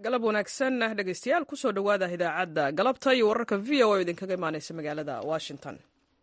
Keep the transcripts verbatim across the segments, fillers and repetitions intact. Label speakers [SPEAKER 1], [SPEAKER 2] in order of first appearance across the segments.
[SPEAKER 1] galab wanaagsan dhegeystayaal kusoo dhowaada idaacadda galabta iyo wararka v o a oo idinkaga imaaneysa magaalada washington.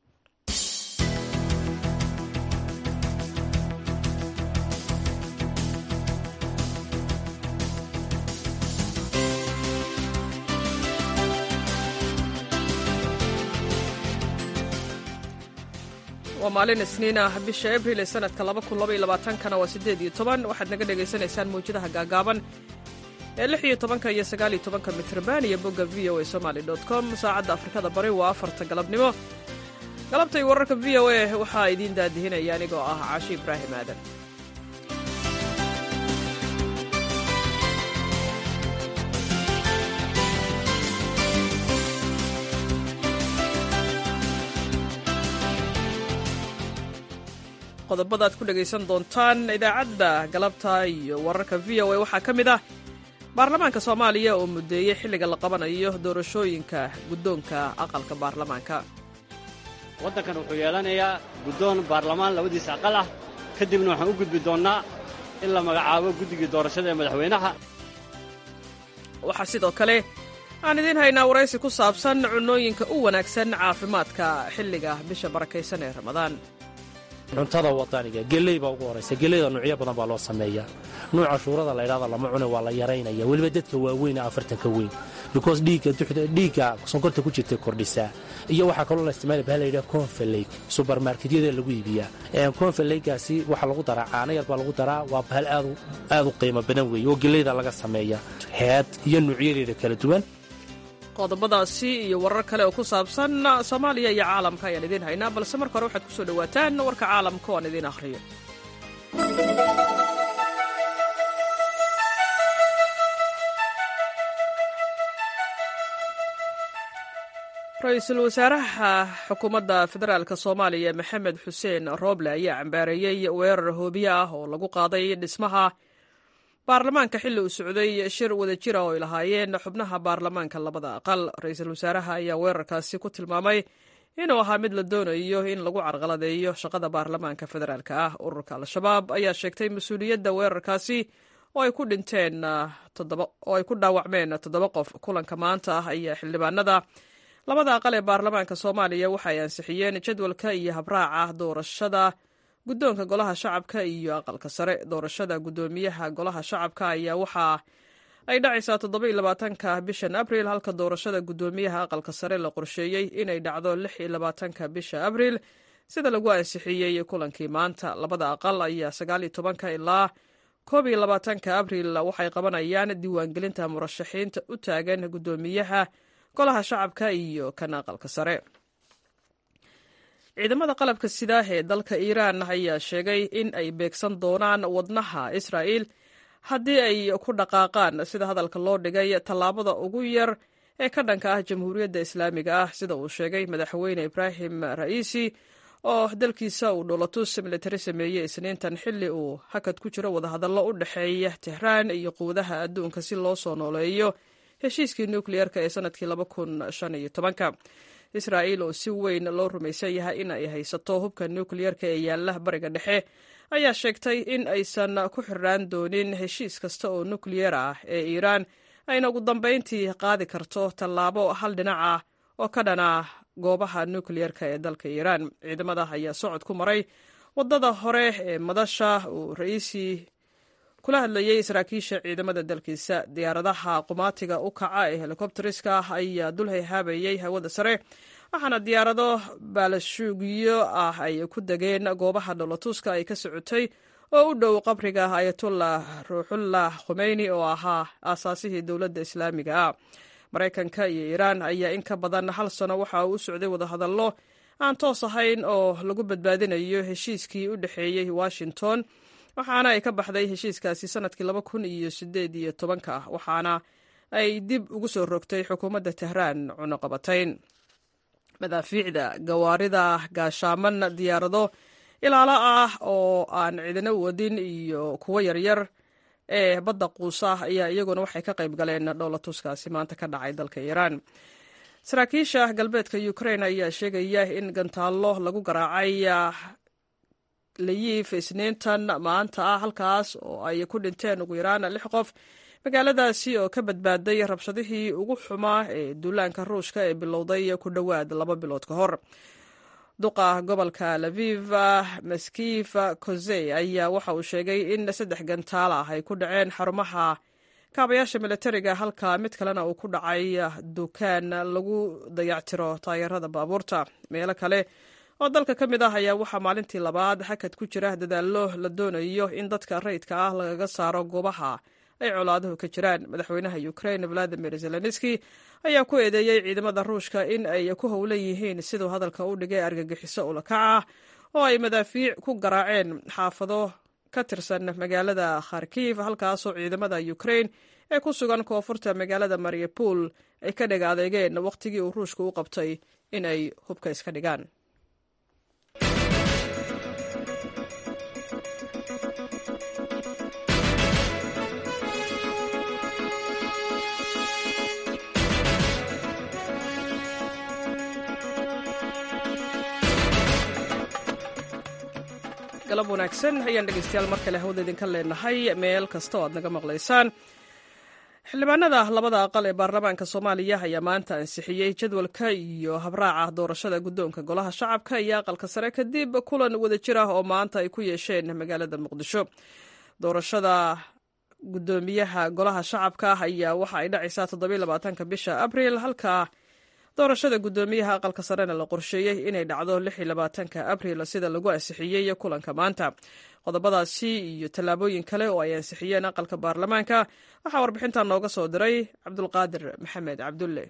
[SPEAKER 1] waa maalin isniin ah bisha abriil ee sanadka laba kun laba iyo labaatankana waa siddeed iyo toban waxaad naga dhegaysanaysaan mawjadaha gaagaaban ee lix iyo tobanka iyo sagaal iyo tobanka mitrban iyo bogga v o a somaly dot com saacadda afrikada bari waa afarta galabnimo. galabtay wararka v o a waxaa idiin daadihinaya anigoo ah caashi ibraahim aadan. qodobada aad ku dhegaysan doontaan idaacadda galabta iyo wararka v o a waxaa ka mid ah baarlamaanka soomaaliya oo muddeeyey xilliga la qabanayo doorashooyinka guddoonka aqalka baarlamaanka.
[SPEAKER 2] waddankan wuxuu yeelanayaa guddoon baarlamaan labadiisa aqal ah kadibna waxaan u gudbi doonnaa in la magacaabo guddigii doorashada ee madaxweynaha.
[SPEAKER 1] waxaa sidoo kale aan idiin haynaa waraysi ku saabsan cunnooyinka u wanaagsan caafimaadka xilliga bisha barakaysan ee ramadaan.
[SPEAKER 3] cuntada wadaniga geley baa ugu horaysa. geleyda nuucyo badan baa loo sameeyaa. nuuca shuurada la ydhahda lama cune waa la yaraynaya, weliba dadka waaweyna afartanka weyn because dhiigga sonkorta ku jirtay kordhisaa. iyo waxaa kaloo la isticmaala baha layidhaha confeleyg subermarketyada lagu iibiyaa. confeleygaasi waxaa lagu daraa caano yar baa lagu daraa. waa bahal aad u qiimo badan weeye oo geleyda laga sameeya heed iyo nuucyadeeda kala duwan.
[SPEAKER 1] qodobadaasi iyo warar kale oo ku saabsan soomaaliya iyo caalamka ayaan idiin haynaa, balse marka hore waxaad ku soo dhowaataan warka caalamka oo aan idiin akhriyo. ra-iisul wasaaraha xukuumadda federaalk soomaaliya maxamed xuseen rooble ayaa cambaareeyey weerar hoobiye ah oo lagu qaaday dhismaha baarlamaanka xilli uu socday shir wada jira oo ay lahaayeen xubnaha baarlamaanka labada aqal. ra-iisul wasaaraha ayaa weerarkaasi ku tilmaamay inuu ahaa mid la doonayo in lagu carqaladeeyo shaqada baarlamaanka federaalka ah. ururka al-shabaab ayaa sheegtay mas-uuliyadda weerarkaasi oo ay ku dhinteen oo ay ku dhaawacmeen toddoba qof. kulanka maanta ah ayaa xildhibaanada labada aqal ee baarlamaanka soomaaliya waxa ay ansixiyeen jadwalka iyo habraaca doorashada guddoonka golaha shacabka iyo aqalka sare. doorashada guddoomiyaha golaha shacabka ayaa waxa ay dhacaysaa toddoba iyo labaatanka bishan abriil, halka doorashada guddoomiyaha aqalka sare la qorsheeyey inay dhacdo lix iyo labaatanka bisha abriil sida lagu ansixiyey kulankii maanta. labada aqal ayaa sagaal iyo tobanka ilaa koob iyo labaatanka abriil waxay qabanayaan diiwaangelinta murashaxiinta u taagan guddoomiyaha golaha shacabka iyo kan aqalka sare. ciidamada qalabka sida ee dalka iiraan ayaa sheegay in ay beegsan doonaan wadnaha israa'iil haddii ay ku dhaqaaqaan sida hadalka loo dhigay tallaabada ugu yar ee ka dhanka ah jamhuuriyadda islaamiga ah, sida uu sheegay madaxweyne ibraahim ra'iisi oo dalkiisa uu dholotus militari sameeyey isniintan xilli uu hakad ku jiro wadahadallo u dhexeeya tehraan iyo quwadaha adduunka si loo soo nooleeyo heshiiskii nukliyeerka ee sanadkii laba kun shan iyo tobanka. israa'iil oo si weyn loo rumaysan yahay in ay haysato hubka nukliyeerka ee yaalla bariga dhexe ayaa sheegtay in aysan ku xirnaan doonin heshiis kasta oo nukliyeer ah ee iiraan ayna ugu dambayntii qaadi karto tallaabo hal dhinac ah oo ka dhana goobaha nukliyeerka ee dalka iiraan. ciidamada ayaa socod ku maray waddada hore ee madasha uu ra'iisi kula hadlayey saraakiisha ciidamada dalkiisa. diyaaradaha qumaatiga u kaca ee helikobteriska ayaa dul hayhaabayey hawada sare, waxaana diyaarado baalashuugyo ah ay ku degeen goobaha dholatuska ay ka socotay oo u dhow qabriga ayatullah ruuxullah khumeyni oo ahaa aasaasihii dowladda islaamiga ah. maraykanka iyo iiraan ayaa in ka badan hal sano waxa uu u socday wadahadallo aan toos ahayn oo lagu badbaadinayo heshiiskii u dhexeeyey washington, waxaana ay ka baxday heshiiskaasi sanadkii laba kun iyo siddeed iyo tobanka ah, waxaana ay dib ugu soo rogtay xukuumadda tehraan cunuqabatayn. madaafiicda, gawaarida gaashaaman, diyaarado ilaalo ah oo aan cidina wadin iyo kuwo yaryar ee badda quusa ayaa iyaguna waxay ka qayb galeen dhoolatuskaasi maanta ka dhacay dalka iiraan. saraakiisha galbeedka ukrain ayaa sheegaya in gantaallo lagu garaacay layiif isniintan maanta ah halkaas oo ay ku dhinteen ugu yaraan lix qof magaaladaasi oo ka badbaaday rabshadihii ugu xumaa ee duulaanka ruushka ee bilowday ku dhowaad laba bilood ka hor duqa gobolka laviv maskiif kozey ayaa waxa uu sheegay in saddex gantaal ah ay ku dhaceen xarumaha kaabayaasha militariga halka mid kalena uu ku dhacay dukaan lagu dayactiro taayarada baabuurta meelo kale oo dalka ka mid ah ayaa waxaa maalintii labaad xakad ku jira dadaallo la doonayo in dadka rayidka ah lagaga saaro goobaha ay colaaduhu ka jiraan madaxweynaha ukraine valadimir zelenski ayaa ku eedeeyey ciidamada ruushka in ay ku howlan yihiin siduu hadalka u dhigay argagixiso ulakac ah oo ay madaafiic ku garaaceen xaafado ka tirsan magaalada kharkiv halkaasoo ciidamada ukraine ee ku sugan koonfurta magaalada mariupol ay ka dhega adeegeen wakhtigii uu ruushka u qabtay in ay hubka iska dhigaan galab wanaagsan ayaan dhegeystayaal mar kale hawada idinka leenahay meel kasta oo aad naga maqlaysaan xildhibaanada labada aqal ee baarlamaanka soomaaliya ayaa maanta ansixiyey jadwalka iyo habraaca doorashada guddoonka golaha shacabka iyo aqalka sare kadib kulan wadajir ah oo maanta ay ku yeesheen magaalada muqdisho doorashada guddoomiyaha golaha shacabka ayaa waxa ay dhacaysaa toddobiyo labaatanka bisha abriil halka doorashada guddoomiyaha aqalka sarena la qorsheeyey inay dhacdo lix iyo labaatanka abriil sida lagu ansixiyey kulanka maanta qodobadaasi iyo tallaabooyin kale oo ay ansixiyeen aqalka baarlamaanka waxaa warbixintan nooga soo diray cabdulqaadir maxamed cabdulle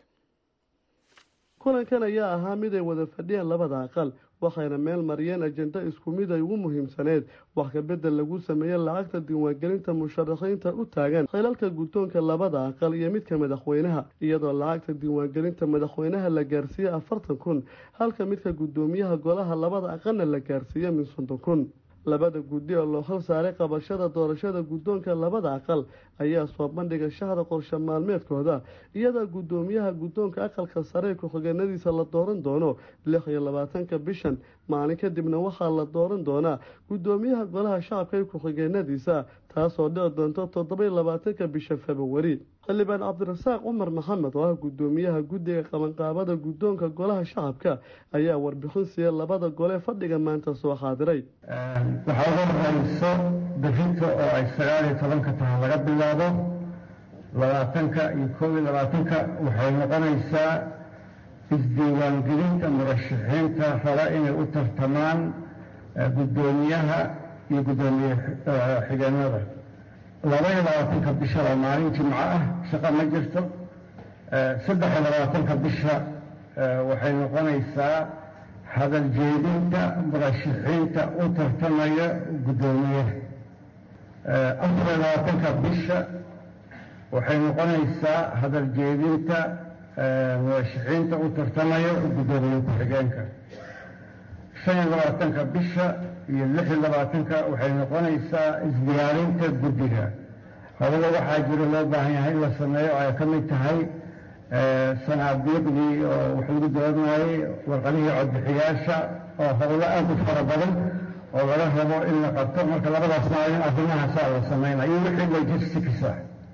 [SPEAKER 4] kulankan ayaa ahaa mid ay wada fadhiyeen labada aqal waxayna meel mariyeen ajenda isku mid ay ugu muhiimsaneed wax ka bedel lagu sameeyey lacagta diiwaangelinta musharaxiinta u taagan xilalka guddoonka labada aqal iyo midka madaxweynaha iyadoo lacagta diiwaangelinta madaxweynaha la gaarsiiyey afartan kun halka midka guddoomiyaha golaha labada aqalna la gaarsiiyey min soddon kun labada guddi oo loo hal saaray qabashada doorashada guddoonka labada aqal ayaa soo bandhigay shahra qorshe maalmeedkooda iyadoo guddoomiyaha guddoonka aqalka sare ku-xigeenadiisa la dooran doono lix iyo labaatanka bishan maalin kadibna waxaa la dooran doonaa guddoomiyaha golaha shacabka ee ku-xigeenadiisa taasoo dhici doonto toddobiyo labaatanka bisha februari xildhibaan cabdirasaaq cumar maxamed oo ah guddoomiyaha guddiga qabanqaabada guddoonka golaha shacabka ayaa warbixin siiyey labada gole fadhiga maanta soo xaadiray
[SPEAKER 5] waxaa ugu horeyso bixinta oo ay sagaal iyo tobanka tahay laga bilaabo labaatanka iyo koob iyo labaatanka waxay noqonaysaa isdiiwaangelinta murashaxiinta raba inay u tartamaan guddoomiyaha iyo guddoomiye xigeenada laba iyo labaatanka bisha waa maalin jimco ah shaqo ma jirto saddex iyo labaatanka bisha waxay noqonaysaa hadal jeedinta murashaxiinta u tartamaya guddoomiyaha afar iyo labaatanka bisha waxay noqonaysaa hadal jeedinta murashaxiinta u tartamaya guddoomiye ku-xigeenka shan iyo labaatanka bisha iyo lix iyo labaatanka waxay noqonaysaa isdiyaarinta guddiga hawada waxaa jiro loo baahan yahay in la sameeyo oo ay ka mid tahay sanaabiiqdii oo wax lagu dooranayay warqadihii codbixiyaasha oo howlo aada u fara badan oo laga rabo in la qabto marka labadaas maalin arrimahaasaa la samaynayo iyo wixii logisticsa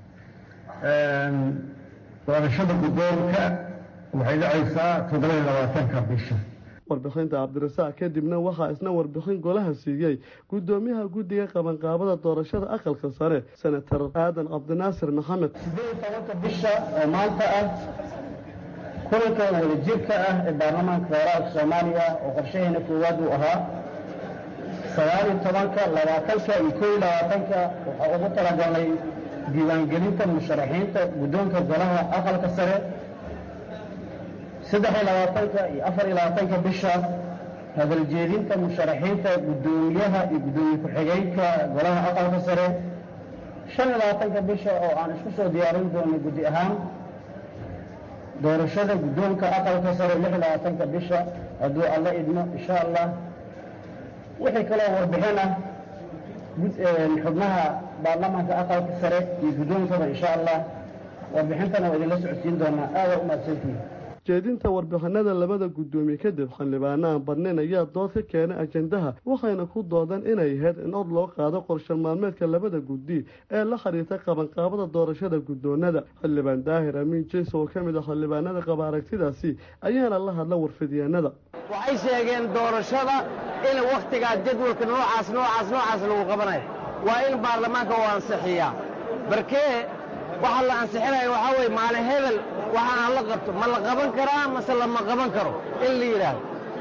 [SPEAKER 5] doorashada guddoonka waxay dhacaysaa toddoba iyo labaatanka bisha
[SPEAKER 4] warbixinta cabdirasaaq kadibna waxaa isna warbixin golaha siiyey guddoomiyaha guddiga qabanqaabada doorashada aqalka sare senator aadan cabdinaasir maxamed
[SPEAKER 6] sideed iyo tobanka bisha oo maanta ah kulanka wadajirka ah ee baarlamaanka federaalka soomaaliya oo qorshaheena koowaad uu ahaa sagaal iyo tobanka labaatanka iyo koob iyo labaatanka waxaa ugu talagalnay diiwaangelinta musharaxiinta guddoonka golaha aqalka sare saddex iyo labaatanka iyo afar iyo labaatanka bisha hadaljeedinta musharaxiinta guddoomiyaha iyo guddoomiye ku-xigeenka golaha aqalka sare shan iyo labaatanka bisha oo aan isku soo diyaarin doono guddi ahaan doorashada guddoonka aqalka sare lix iyo labaatanka bisha hadduu alla idmo insha allah wixii kaloo warbixin ah xubnaha baarlamaanka aqalka sare iyo guddoonkaba insha allah warbixintana waa idinla socodsiin doonaa aada u mahadsantihi
[SPEAKER 4] jeedinta warbixinada labada guddoomiye kadib xildhibaano aan badnayn ayaa dood ka keenay ajendaha waxayna ku doodeen inay ahayd in od loo qaado qorshe maalmeedka labada guddi ee la xiriirta qabanqaabada doorashada guddoonada. xildhibaan daahir amiin jeys oo ka mid ah xildhibaanada qaba aragtidaasi ayaana la hadla warfidyaanada.
[SPEAKER 7] waxay sheegeen doorashada in wakhtigaa jadwalka noocaas noocaas noocaas lagu qabanayo waa in baarlamaanka uu ansixiyaa barkee waxaa la ansixinaya waxaa weye maalin hebel waxa aan la qabto ma la qaban karaa mase lama qaban karo in la yidhaahdo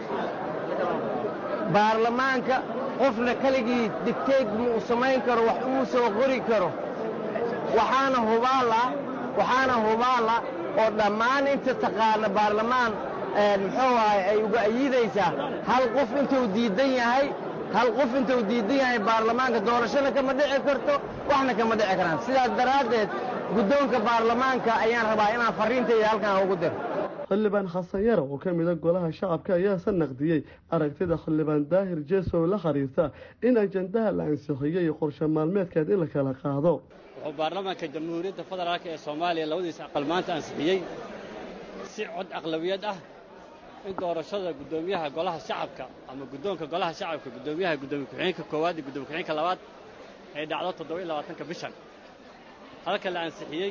[SPEAKER 7] baarlamaanka qofna keligii digteeg ma uu samayn karo wax uu soo qori karo waxaana hubaala waxaana hubaala oo dhammaan inta taqaana baarlamaan muxuu ahay ay uga ayidaysaa hal qof intuu diidan yahay hal qof intuu diidan yahay baarlamaanka doorashana kama dhici karto waxna kama dhici karaan sidaas daraaddeed guddoonka baarlamaanka ayaan rabaa inaan fariintayda halkan ugu diro.
[SPEAKER 4] xildhibaan xasan yare oo ka mid a golaha shacabka ayaase naqdiyey aragtida xildhibaan daahir jeesow la xiriirta in ajendaha la ansixiyey iyo qorshe maalmeedkeed in la kala qaado.
[SPEAKER 2] wuxuu baarlamaanka jamhuuriyadda federaalk ee soomaaliya labadiisa aqal maanta ansixiyey si cod aqlabiyad ah in doorashada guddoomiyaha golaha shacabka ama guddoonka golaha shacabka guddoomiyaha guddoomiye ku-xigeenka koowaad iyo guddoomiye ku-xigeenka labaad ay dhacdo toddoba iyo labaatanka bishan halka la ansixiyey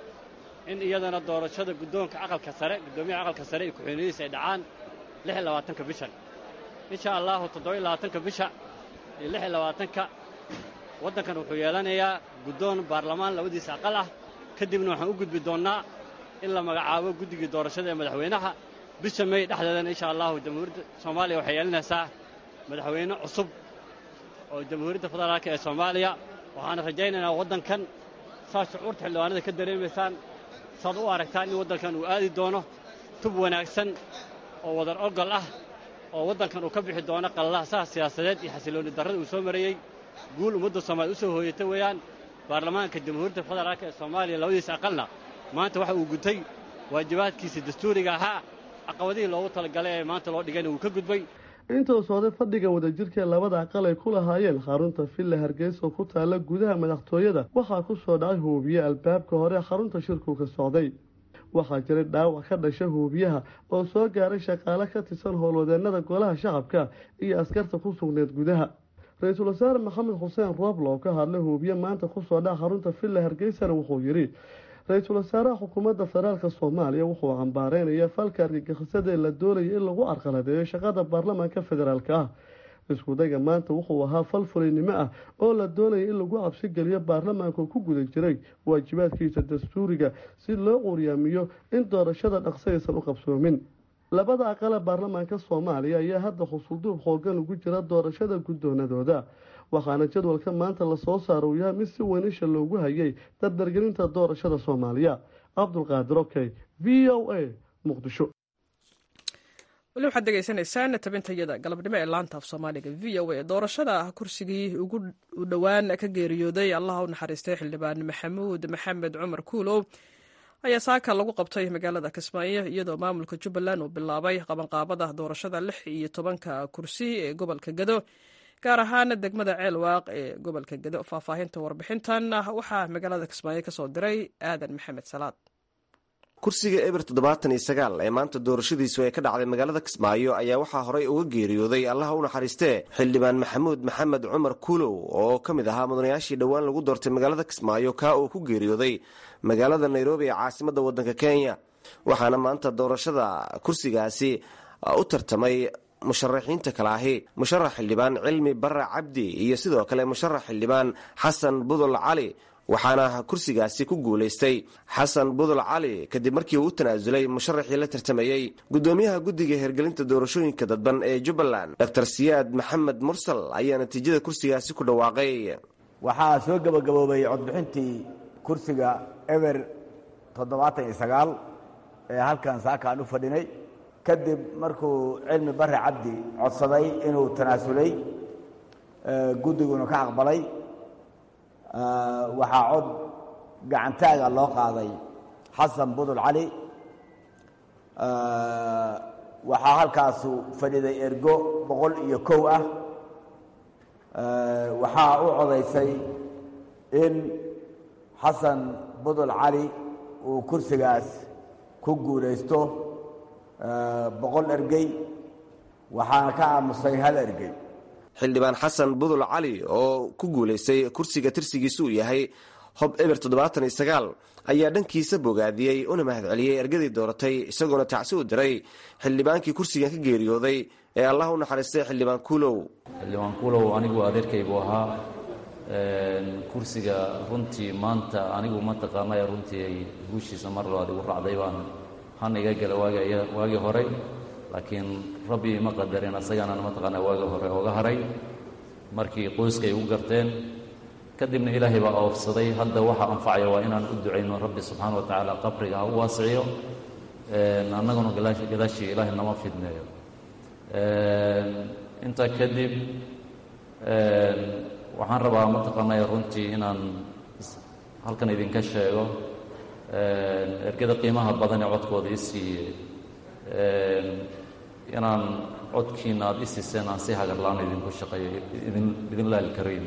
[SPEAKER 2] in iyadana doorashada guddoonka aqalka sare guddoomiyaha aqalka sare iyo ku-xigeenadiisa ay dhacaan lix iyo labaatanka bishan insha allahu toddoba iyo labaatanka bisha iyo lix iyo labaatanka waddankan wuxuu yeelanayaa guddoon baarlamaan labadiisa aqal ah kadibna waxaan u gudbi doonnaa in la magacaabo guddigii doorashada ee madaxweynaha bisha may dhexdeedana insha allahu jamhuuriyadda soomaaliya waxay yeelanaysaa madaxweyne cusub oo jamhuuriyadda federaalk ee soomaaliya waxaana rajaynaynaa waddankan saad shucuurta xildhibaanada ka dareemaysaan saad u aragtaan in waddankan uu aadi doono tub wanaagsan oo wadar ogol ah oo waddankan uu ka bixi doono qalalahasaha siyaasadeed iyo xasiloonni darrada uu soo marayey guul ummadda soomaaliya u soo hooyata weeyaan baarlamaanka jamhuuriyadda federaalk ee soomaaliya labadiisa aqalna maanta waxa uu gutay waajibaadkiisa dastuuriga ahaa caqabadihii loogu talagalay ee maanta loo dhigayna wuu ka gudbay.
[SPEAKER 4] intuu socday fadhiga wadajirkaee labada aqal ay ku lahaayeen xarunta villa hargeysa oo ku taalla gudaha madaxtooyada waxaa ku soo dhacay hoobiye albaabka hore xarunta shirku ka socday. waxaa jiray dhaawac ka dhasha hoobiyaha oo soo gaaray shaqaale ka tirsan howlwadeennada golaha shacabka iyo askarta ku sugneed gudaha. ra-iisul wasaare maxamed xuseen rooblo oo ka hadlay hoobiye maanta ku soo dhaca xarunta villa hargeysana wuxuu yidhi ra-iisul wasaaraha xukuumadda federaalka soomaaliya wuxuu cambaareynaya falka argagixisada ee la doonaya in lagu carqaladeeyo shaqada baarlamaanka federaalka ah. iskudayga maanta wuxuu ahaa fal fulaynimo ah oo la doonaya in lagu cabsi geliyo baarlamaanka ku guda jiray waajibaadkiisa dastuuriga si loo curyaamiyo in doorashada dhaqso aysan u qabsoomin. labada aqale baarlamaanka soomaaliya ayaa hadda xusulduub xoogan ugu jira doorashada guddoonadooda waxaana jadwalka maanta lasoo saaro uu yahay mid si weyn isha loogu hayay dardargelinta doorashada soomaaliya. cabdulqaadir okey v o a muqdisho.
[SPEAKER 1] weli waxaad degeysanaysaan tabintayada galabnimo ee laanta af soomaaliga v o a doorashada kursigii ugu dhowaan ka geeriyooday allaha u naxariistay xildhibaan maxamuud maxamed cumar kuulow ayaa saaka lagu qabtay magaalada kismaayo iyadoo maamulka jubbaland uu bilaabay qabanqaabada doorashada lix iyo tobanka kursi ee gobolka gado gaar ahaan degmada ceelwaaq ee gobolka gado. faahfaahinta warbixintan waxaa magaalada kismaayo ka soo diray aadan maxamed salaad.
[SPEAKER 8] kursiga eber toddobaatan iyo sagaal ee maanta doorashadiisu ay ka dhacday magaalada kismaayo ayaa waxaa horey uga geeriyooday allaha u naxariistee xildhibaan maxamuud maxamed cumar kuulow oo ka mid ahaa mudanayaashii dhowaan lagu doortay magaalada kismaayo kaa uu ku geeriyooday magaalada nairobi ee caasimadda waddanka kenya. waxaana maanta doorashada kursigaasi u tartamay musharaxiinta kale ahi musharax xildhibaan cilmi barre cabdi iyo sidoo kale musharax xildhibaan xasan budul cali waxaana kursigaasi ku guulaystay xasan budul cali kadib markii uu u tanaasulay musharaxii la tartamayey. guddoomiyaha guddiga hirgelinta doorashooyinka dadban ee jubbaland doctor siyaad maxamed mursal ayaa natiijada kursigaasi ku dhawaaqay.
[SPEAKER 9] waxaa soo gebagaboobay codbixintii kursiga eber toddobaatan iyo sagaal ee halkan saakaan u fadhinay kadib markuu cilmi barre cabdi codsaday inuu tanaasulay guddiguna ka aqbalay. waxaa cod gacantaaga loo qaaday xasan budul cali. waxaa halkaasu fadhiday ergo boqol iyo kow ah. waxaa u codaysay in xasan budul cali uu kursigaas ku guulaysto boqol ergey waxaana ka aamusay hal ergey.
[SPEAKER 8] xildhibaan xasan budul cali oo ku guulaystay kursiga tirsigiisu uu yahay hob eber toddobaatan iyo sagaal ayaa dhankiisa bogaadiyey una mahadceliyey ergadii dooratay isagoona tacsi u diray xildhibaankii kursigan ka geeriyooday ee allah u naxariistay xildhibaan kuulow.
[SPEAKER 10] xildhibaan kuulow anigu adeerkaygu ahaa kursiga runtii maanta anigu mataqaanay runtii ay guushiisa mar labaad igu raacday baan han iga gala waagii horey, laakiin rabbi ma qadarin asagana mataqaanaa waagii hore ooga haray markii qoyska ay u garteen, kadibna ilaahay baa oofsaday. hadda waxa anfacaya waa inaan u ducayno rabbi subxaana wa tacaala qabriga ha u waasiciyo, annaguna gadaashii ilaahay nama fidneeyo. intaa kadib waxaan rabaa mataqaanaa runtii inaan halkan idinka sheego ergada qiimaha badan ee codkooda i siiyey inaan codkiina aad i siiseen aan si hagarlaan idinku shaqeeyo idin laali karayn.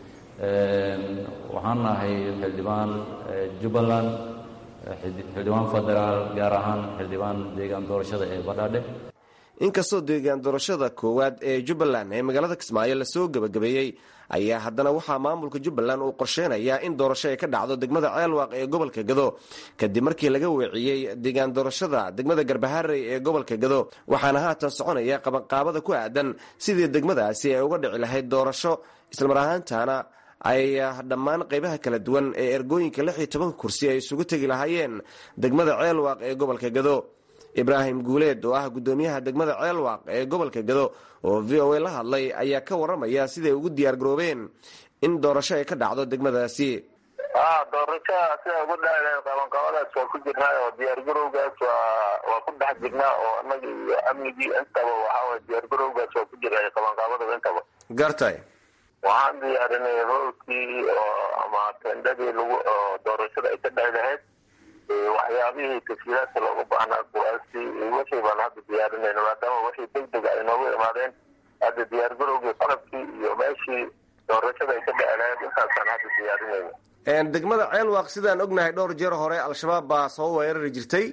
[SPEAKER 10] waxaan nahay xildhibaan jubbaland, xildhibaan federaal, gaar ahaan xildhibaan deegaan doorashada ee badhaadhe.
[SPEAKER 8] inkastoo deegaan doorashada koowaad ee jubbaland ee magaalada kismaayo lasoo gebagabeeyey ayaa haddana waxaa maamulka jubbaland uu qorsheynayaa in doorasho ay ka dhacdo degmada ceelwaaq ee gobolka gado kadib markii laga weeciyey deegaan doorashada degmada garbaharey ee gobolka gado, waxaana haatan soconaya qabanqaabada ku aadan sidii degmadaasi ay uga dhici lahayd doorasho islamar ahaantaana ay dhammaan qaybaha kala duwan ee ergooyinka lix iyo tobanka kursi ay isugu tegi lahaayeen degmada ceelwaaq ee gobolka gado. ibraahim guuleed oo ah guddoomiyaha degmada ceelwaaq ee gobolka gado oo v o a la hadlay ayaa ka waramaya siday ugu diyaar garoobeen in doorasho ay ka dhacdo degmadaasi.
[SPEAKER 11] doorashaa sida ugu dhacday qabanqabadaas waa ku jirnaa oo diyaargarowgaas waa ku dhex jirnaa oo annaga iyo amnigii intaba waxaa diyaargarowgaas waa ku jira qabanqaabada intaba.
[SPEAKER 8] gartay
[SPEAKER 11] waxaan diyaarinay roolkii oo ama tendadii lagu doorashada ay ka dhici lahayd, waxyaabihii tafsiilaadka looga baahnaa kuraastii wixii baan hadda diyaarinayna maadaama wixii degdega ay noogu imaadeen. hadda diyaargarowgii qalabkii iyo meeshii doorashada ay ka dhici lahayd intaasaan hadda diyaarinayna.
[SPEAKER 8] degmada ceelwaaq sidaan ognahay dhowr jeer hore al-shabaab baa soo weerari jirtay.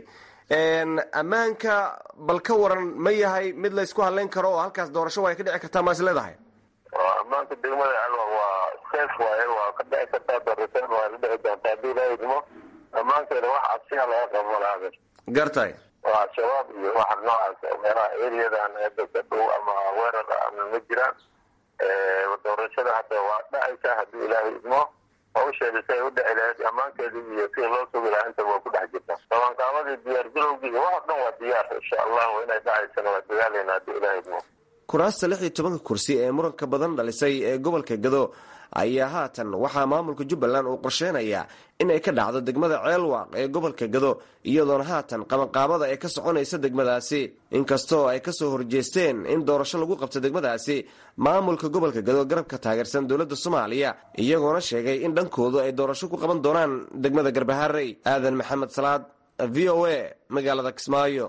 [SPEAKER 8] ammaanka bal ka waran ma yahay mid laysku hadlayn karo oo halkaas doorasho waa ay ka dhici kartaa ma is leedahay?
[SPEAKER 11] ammaanka degmada ceelwaaq waa safe waaye, waa ka dhici kartaa doorashada waa la dhici doontaa haddii la idmo. ammaankeeda wax cabsiha laga qabo malaha.
[SPEAKER 8] gartay
[SPEAKER 11] waa shabaab iyo waxa noocaas meelaha eriyadan dhow ama weerar ama ma jiraan. doorashada hadda waa dhacaysa haddii ilaahay idmo hawsheeda si ay u dhici lahayd ammaankeeda iyo sida loo sugi lahaa intaba waa ku dhex jirta. qabanqaabadii diyaargarowgii wax dhan waa diyaar insha allahu inay dhacaysana waa dagaalayna haddii ilaahay idmo.
[SPEAKER 8] kuraasta lix iyo tobanka kursi ee muranka badan dhalisay ee gobolka gado ayaa haatan waxaa maamulka jubbaland uu qorsheynayaa in ay ka dhacdo degmada ceelwaaq ee gobolka gado iyadoona haatan qabanqaabada ay ka soconaysa degmadaasi. inkastoo ay kasoo horjeesteen in doorasho lagu qabto degmadaasi maamulka gobolka gado garabka taageersan dowladda soomaaliya iyagoona sheegay in dhankoodu ay doorasho ku qaban doonaan degmada garbaharey. aadan maxamed salaad, v o a, magaalada kismaayo.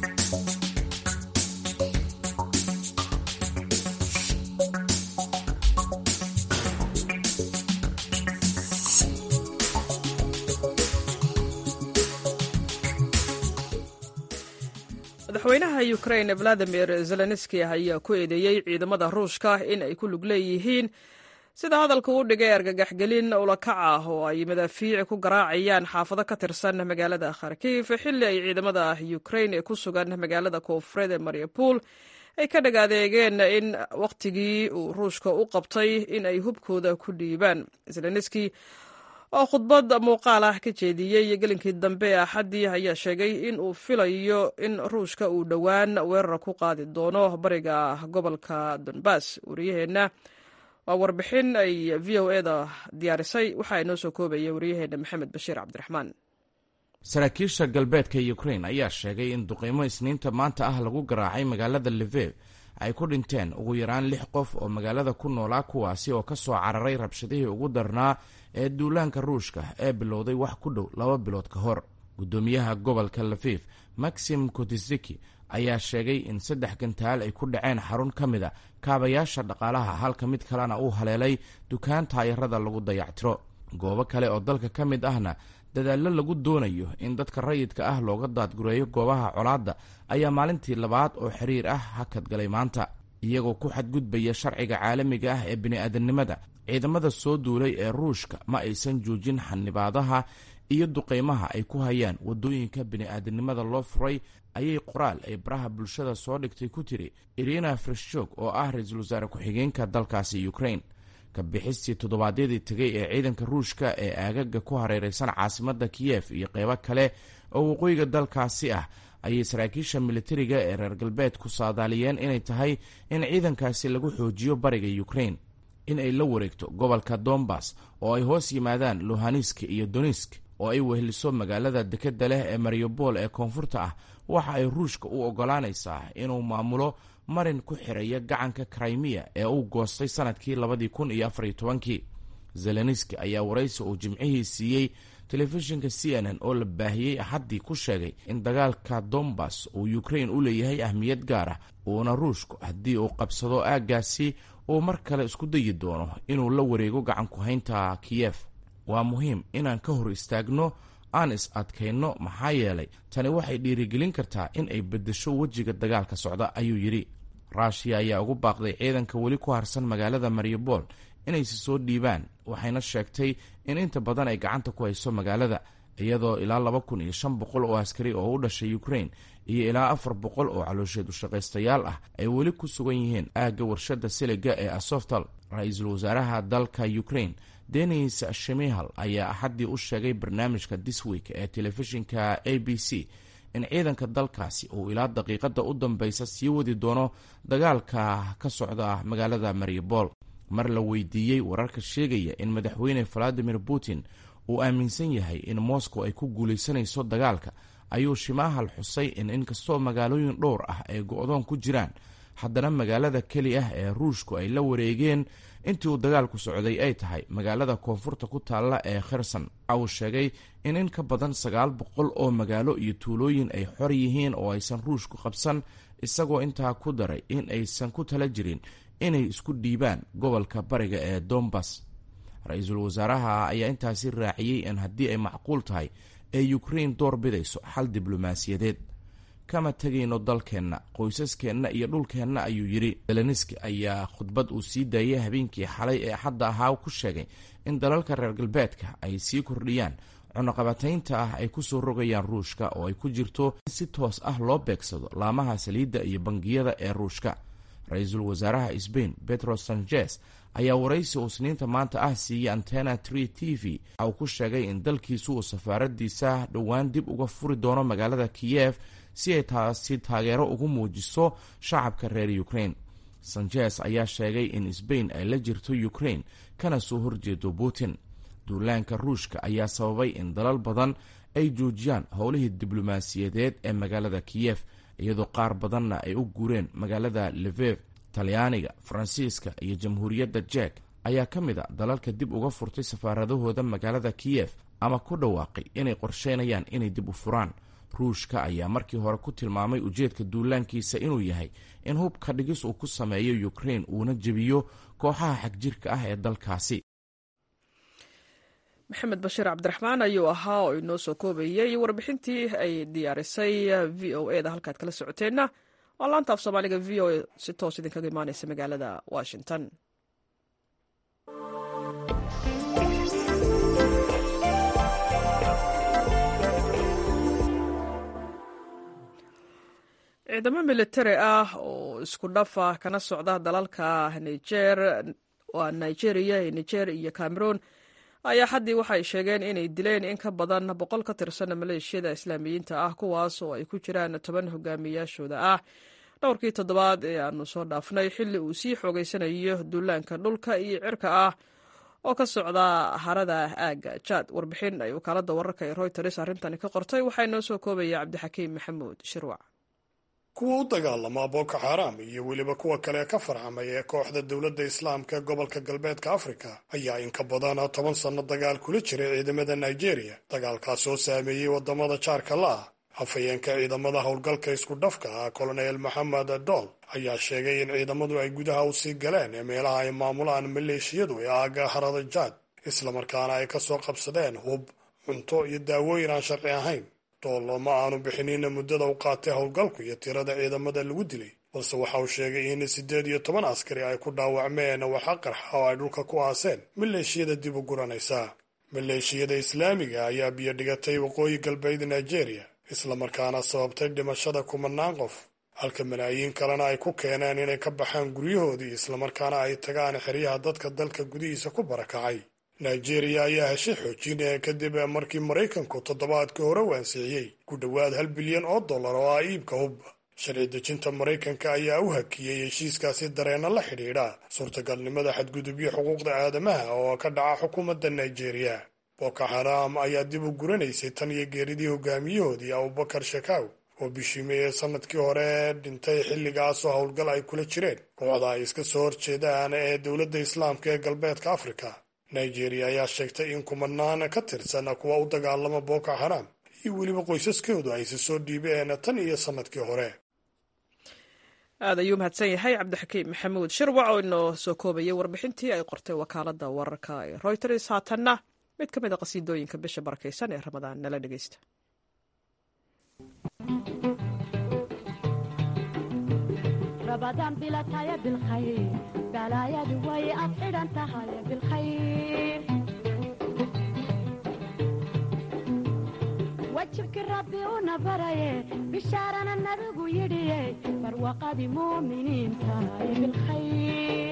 [SPEAKER 1] madaxweynaha ukrain valadimir zelenski ayaa ku eedeeyey ciidamada ruushka in ay ku lug leeyihiin sida hadalka u dhigay argagaxgelin ulakac ah oo ay madaafiici ku garaacayaan xaafado ka tirsan magaalada kharkiv xilli ay ciidamada ukrain ee ku sugan magaalada koonfureed ee mariupol ay ka dhagaadeegeen in wakhtigii uu ruushka u qabtay in ay hubkooda ku dhiibaan. zelenski oo khudbad muuqaal ah ka jeediyey gelinkii dambe axaddii ayaa sheegay in uu filayo in ruushka uu dhowaan weerar ku qaadi doono bariga gobolka donbass. wariyaheenna waa warbixin ay v o eda diyaarisay waxaa inoo soo koobaya wariyaheenna maxamed bashiir cabdiraxmaan.
[SPEAKER 12] saraakiisha galbeedka ukrain ayaa sheegay in duqeymo isniinta maanta ah lagu garaacay magaalada lviv ay ku dhinteen ugu yaraan lix qof oo magaalada ku noolaa, kuwaasi oo ka soo cararay rabshadihii ugu darnaa ee duulaanka ruushka ee bilowday wax ku dhow laba bilood ka hor. guddoomiyaha gobolka lviv maxim kotiziki ayaa sheegay in saddex gantaal ay ku dhaceen xarun ka mid a kaabayaasha dhaqaalaha, halka mid kalena uu haleelay dukaan taayarada lagu dayactiro. goobo kale oo dalka ka mid ahna dadaallo lagu doonayo in dadka rayidka ah looga daadgureeyo goobaha colaadda ayaa maalintii labaad oo xiriir ah hakadgalay maanta, iyagoo ku xadgudbaya sharciga caalamiga ah ee bini'aadanimada. ciidamada soo duulay ee ruushka ma aysan joojin xanibaadaha iyo duqeymaha ay ku hayaan waddooyinka bini'aadanimada loo furay, ayay qoraal ay baraha bulshada soo dhigtay ku tiri Irina Vereshchuk oo ah ra-iisul wasaare ku-xigeenka dalkaasi Ukraine. ka bixistii toddobaadyadii tegay ee ciidanka ruushka ee aagaga ku hareeraysan caasimadda Kiev iyo qaybo kale oo waqooyiga dalkaasi ah ayay saraakiisha militariga ee reer galbeed ku saadaaliyeen inay tahay in ciidankaasi lagu xoojiyo bariga Ukraine, in ay la wareegto gobolka Donbas oo ay hoos yimaadaan Luhansk iyo Donetsk, oo ay weheliso magaalada dekedda leh ee Mariupol ee koonfurta ah. waxa ay ruushka u oggolaanaysaa inuu maamulo marin ku xiraya gacanka Crimea ee uu goostay sanadkii labadii kun iyo afar iyo tobankii. Zelensky ayaa waraysi uu jimcihii siiyey telefishinka C N N oo la baahiyey axaddii ku sheegay in dagaalka Donbas uu Ukraine u leeyahay ahmiyad gaar ah, uuna ruushku haddii uu qabsado aaggaasi uu mar kale isku dayi doono inuu la wareego gacanku haynta Kiev. waa muhiim inaan ka hor istaagno, aan is adkayno, maxaa yeelay tani waxay dhiirigelin kartaa in ay beddesho wejiga dagaalka socda, ayuu yidhi. ruushiya ayaa ugu baaqday ciidanka weli ku harsan magaalada Mariupol inaysi soo dhiibaan, waxayna sheegtay in inta badan ay gacanta ku hayso magaalada, iyadoo ilaa laba kun iyo shan boqol oo askari oo u dhashay Ukraine iyo ilaa afar boqol oo caloosheed u shaqaystayaal ah ay weli ku sugan yihiin aagga warshadda siliga ee Azovstal. ra-iisul wasaaraha dalka Ukraine Denis Shmyhal ayaa axaddii u sheegay barnaamijka This Week ee telefishinka A B C in ciidanka dalkaasi uu ilaa daqiiqadda u dambaysa sii wadi doono dagaalka ka socda magaalada Mariupol. mar la weydiiyey wararka sheegaya in madaxweyne Vladimir Putin uu aaminsan yahay in Moscow ay ku guulaysanayso dagaalka, ayuu Shmyhal xusay in inkastoo magaalooyin dhowr ah ay go'doon ku jiraan, haddana magaalada keli ah ee ruushku ay la wareegeen intii uu dagaalku socday ay tahay magaalada koonfurta ku taalla ee Kherson. waxa uu sheegay in in ka badan sagaal boqol oo magaalo iyo tuulooyin ay xor yihiin oo aysan ruushku qabsan, isagoo intaa ku daray in aysan ku tala jirin inay isku dhiibaan gobolka bariga ee Donbas. ra-iisul wasaaraha ayaa intaasi raaciyey in haddii ay macquul tahay ee Ukraine door bidayso xal diblomaasiyadeed. kama tegayno dalkeenna, qoysaskeenna iyo dhulkeenna, ayuu yidhi. Zelensky ayaa khudbad uu sii daayay habeenkii xalay ee xadda ahaa ku sheegay in dalalka reer galbeedka ay sii kordhiyaan cunaqabataynta ah ay ku soo rogayaan ruushka, oo ay ku jirto in si toos ah loo beegsado laamaha saliidda iyo bangiyada ee ruushka. ra-iisul wasaaraha Spain Pedro Sanchez ayaa waraysi uu Isniinta maanta ah siiyey Antena three T V waxa uu ku sheegay in dalkiisu uu safaaradiisa dhowaan dib uga furi doono magaalada Kiev si ay taasi taageero ugu muujiso shacabka reer Ukraine. Sanchez ayaa sheegay in Spain ay la jirto Ukraine kana soo horjeedo Putin. duulaanka ruushka ayaa sababay in dalal badan ay joojiyaan howlihii diblomaasiyadeed ee magaalada Kiev, iyadoo qaar badanna ay u guureen magaalada Lviv. Talyaaniga, Faransiiska iyo Jamhuuriyadda Czech ayaa ka mid a dalalka dib uga furtay safaaradahooda magaalada Kiev ama ku dhawaaqay inay qorsheynayaan inay dib u furaan. ruushka ayaa markii hore ku tilmaamay ujeedka duulaankiisa inuu yahay in hubka dhigis uu ku sameeyo Ukraine uuna jebiyo kooxaha xagjirka ah ee dalkaasi.
[SPEAKER 1] maxamed bashiir cabdiraxmaan ayuu ahaa oo inoo soo koobayay warbixintii ay diyaarisay v o e da halkaad kala socoteenna waa laanta af soomaaliga v o e si toos idinkaga imaanaysa magaalada Washington. ciidamo militari ah oo isku dhafa kana socda dalalka Niger waa Nigeria, Niger iyo Cameroon ayaa haddii waxay sheegeen inay dileen in ka badan boqol ka tirsan maleeshiyada islaamiyiinta ah, kuwaas oo ay ku jiraan toban hogaamiyaashooda ah dhowrkii toddobaad ee aanu soo dhaafnay, xilli uu sii xoogeysanayo duulaanka dhulka iyo cirka ah oo ka socda harada aagga Chad. warbixin ay wakaalada wararka ee Reuters arrintani ka qortay waxaa inoo soo koobaya Cabdixakiim Maxamuud Shirwac.
[SPEAKER 13] kuwa u dagaalama Boko Haram iyo weliba kuwa kale ka farcamay ee kooxda dowladda islaamka ee gobolka galbeedka Afrika ayaa in ka badan toban sano dagaal kula jiray ciidamada Nigeria, dagaalkaas oo saameeyey wadamada jaarka la ah. hafayeenka ciidamada howlgalka isku dhafka ah Colonel Mohammed Dol ayaa sheegay in ciidamadu ay gudaha u sii galeen ee meelaha ay maamulaan maleeshiyadu ee aaga harada Chad, isla markaana ay ka soo qabsadeen hub, cunto iyo daawooyin aan sharci ahayn. doollo ma aanu bixinin muddada u qaatay howlgalku iyo tirada ciidamada lagu dilay, balse waxa uu sheegay in siddeed iyo toban askari ay ku dhaawacmeen waxa qarxa oo ay dhulka ku aaseen maleeshiyada dib u guranaysa. maleeshiyada islaamiga ayaa biyo dhigatay waqooyi galbeed Nigeria, islamarkaana sababtay dhimashada kumanaan qof, halka malaayiin kalena ay ku keeneen inay ka baxaan guryahoodii islamarkaana ay tagaan xeryaha dadka dalka gudihiisa ku barakacay. Nigeria ayaa heshay xoojin kadib markii Maraykanku toddobaadkii hore u ansixiyey ku dhowaad hal bilyan oo dollar oo ah iibka hubba. sharci dejinta Maraykanka ayaa u hakiyey heshiiskaasi dareenno la xidhiidha suurtagalnimada xadgudubyo xuquuqda aadamaha oo ka dhaca xukuumadda Nigeria. Boko Haram ayaa dib u guranaysay tan iyo geeridii hogaamiyahoodii Abubakar Shekau oo bishii May ee sanadkii hore dhintay xilligaasoo howlgal ay kula jireen kooxda ay iska soo horjeedaan ee dowladda Islaamka ee galbeedka Afrika. Nigeria ayaa sheegtay in kumanaan ka tirsan kuwa u dagaalama Boko Haram iyo weliba qoysaskoodu ay soo dhiibeen tan iyo sanadkii hore.
[SPEAKER 1] aad ayuu mahadsan yahay cabdixakiim maxamuud shirwac oo inoo soo koobayay warbixintii ay qortay wakaaladda wararka ee Reuters. haatanna mid ka mid a qasiidooyinka bisha barakaysan ee Ramadaan nala dhegeysta.
[SPEAKER 14] رمضان بلا تايا بالخير بلايا دوي أفعل أنت هاي بالخير وجهك ربي ونبري بشارنا النبي يدي فروقة مؤمنين تاي بالخير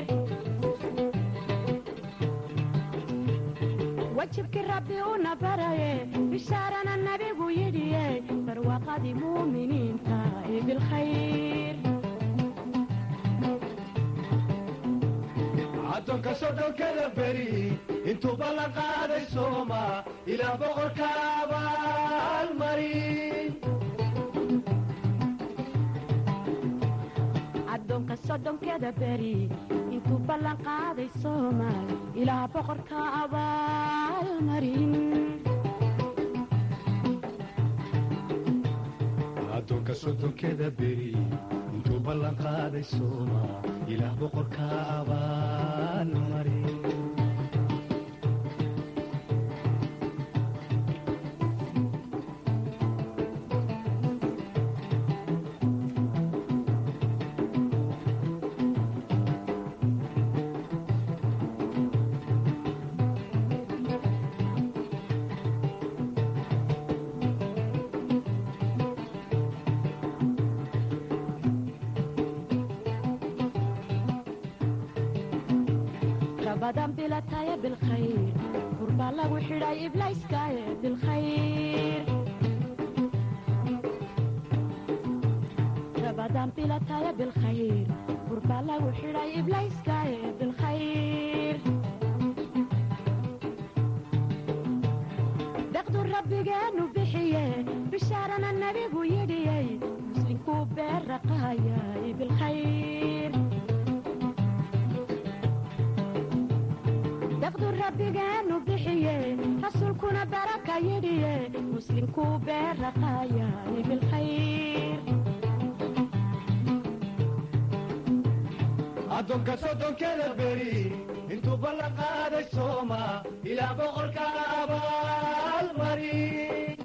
[SPEAKER 14] وجهك ربي ونبري بشارنا النبي يدي فروقة مؤمنين تاي بالخير
[SPEAKER 15] addoonka sodhonkada beri intuu ballan qaaday sooma ilaa boqorka abaalmarin
[SPEAKER 14] addoonka sodhonkada beri intuu ballan qaaday sooma ilaa boqorka abaalmarin
[SPEAKER 15] addoonka soddonkada beri intuu ballan qaaday sooma ilaa boqorka abaalmarin
[SPEAKER 14] رمضان بلا تايا بالخير قربان لغو حراي إبلايس كايا بالخير رمضان بلا تايا بالخير قربان لغو حراي إبلايس كايا بالخير دقدو الرب جانو بحيه بشارنا النبي ويدي مسلم كوبير رقايا بالخير دقدو الرب جانو بحيه رسولكنا بركة يدي مسلم كوبير رقايا بالخير
[SPEAKER 15] addoonka soddonkada beri intuu ballan qaaday sooma ilaa boqorka abaalmarin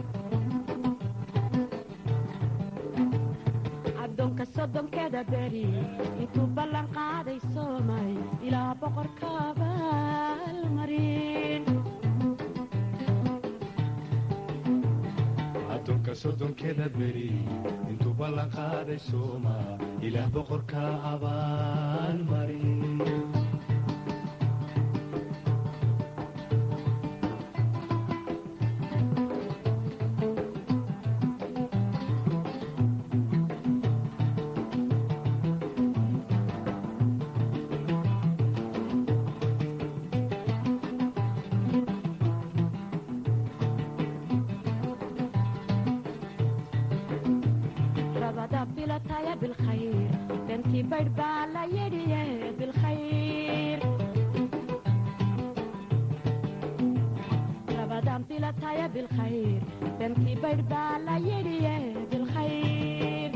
[SPEAKER 14] addoonka soddonkada beri intuu ballan qaaday soomay ilaa boqorka abaalmarin
[SPEAKER 15] addoonka soddonkada beri intuu ballan qaaday sooma ilaa boqorka abaalmarin
[SPEAKER 14] رمضان بلا تايا بالخير بنتي بربالة يدي بالخير رمضان بلا تايا بالخير بنتي بربالة يدي بالخير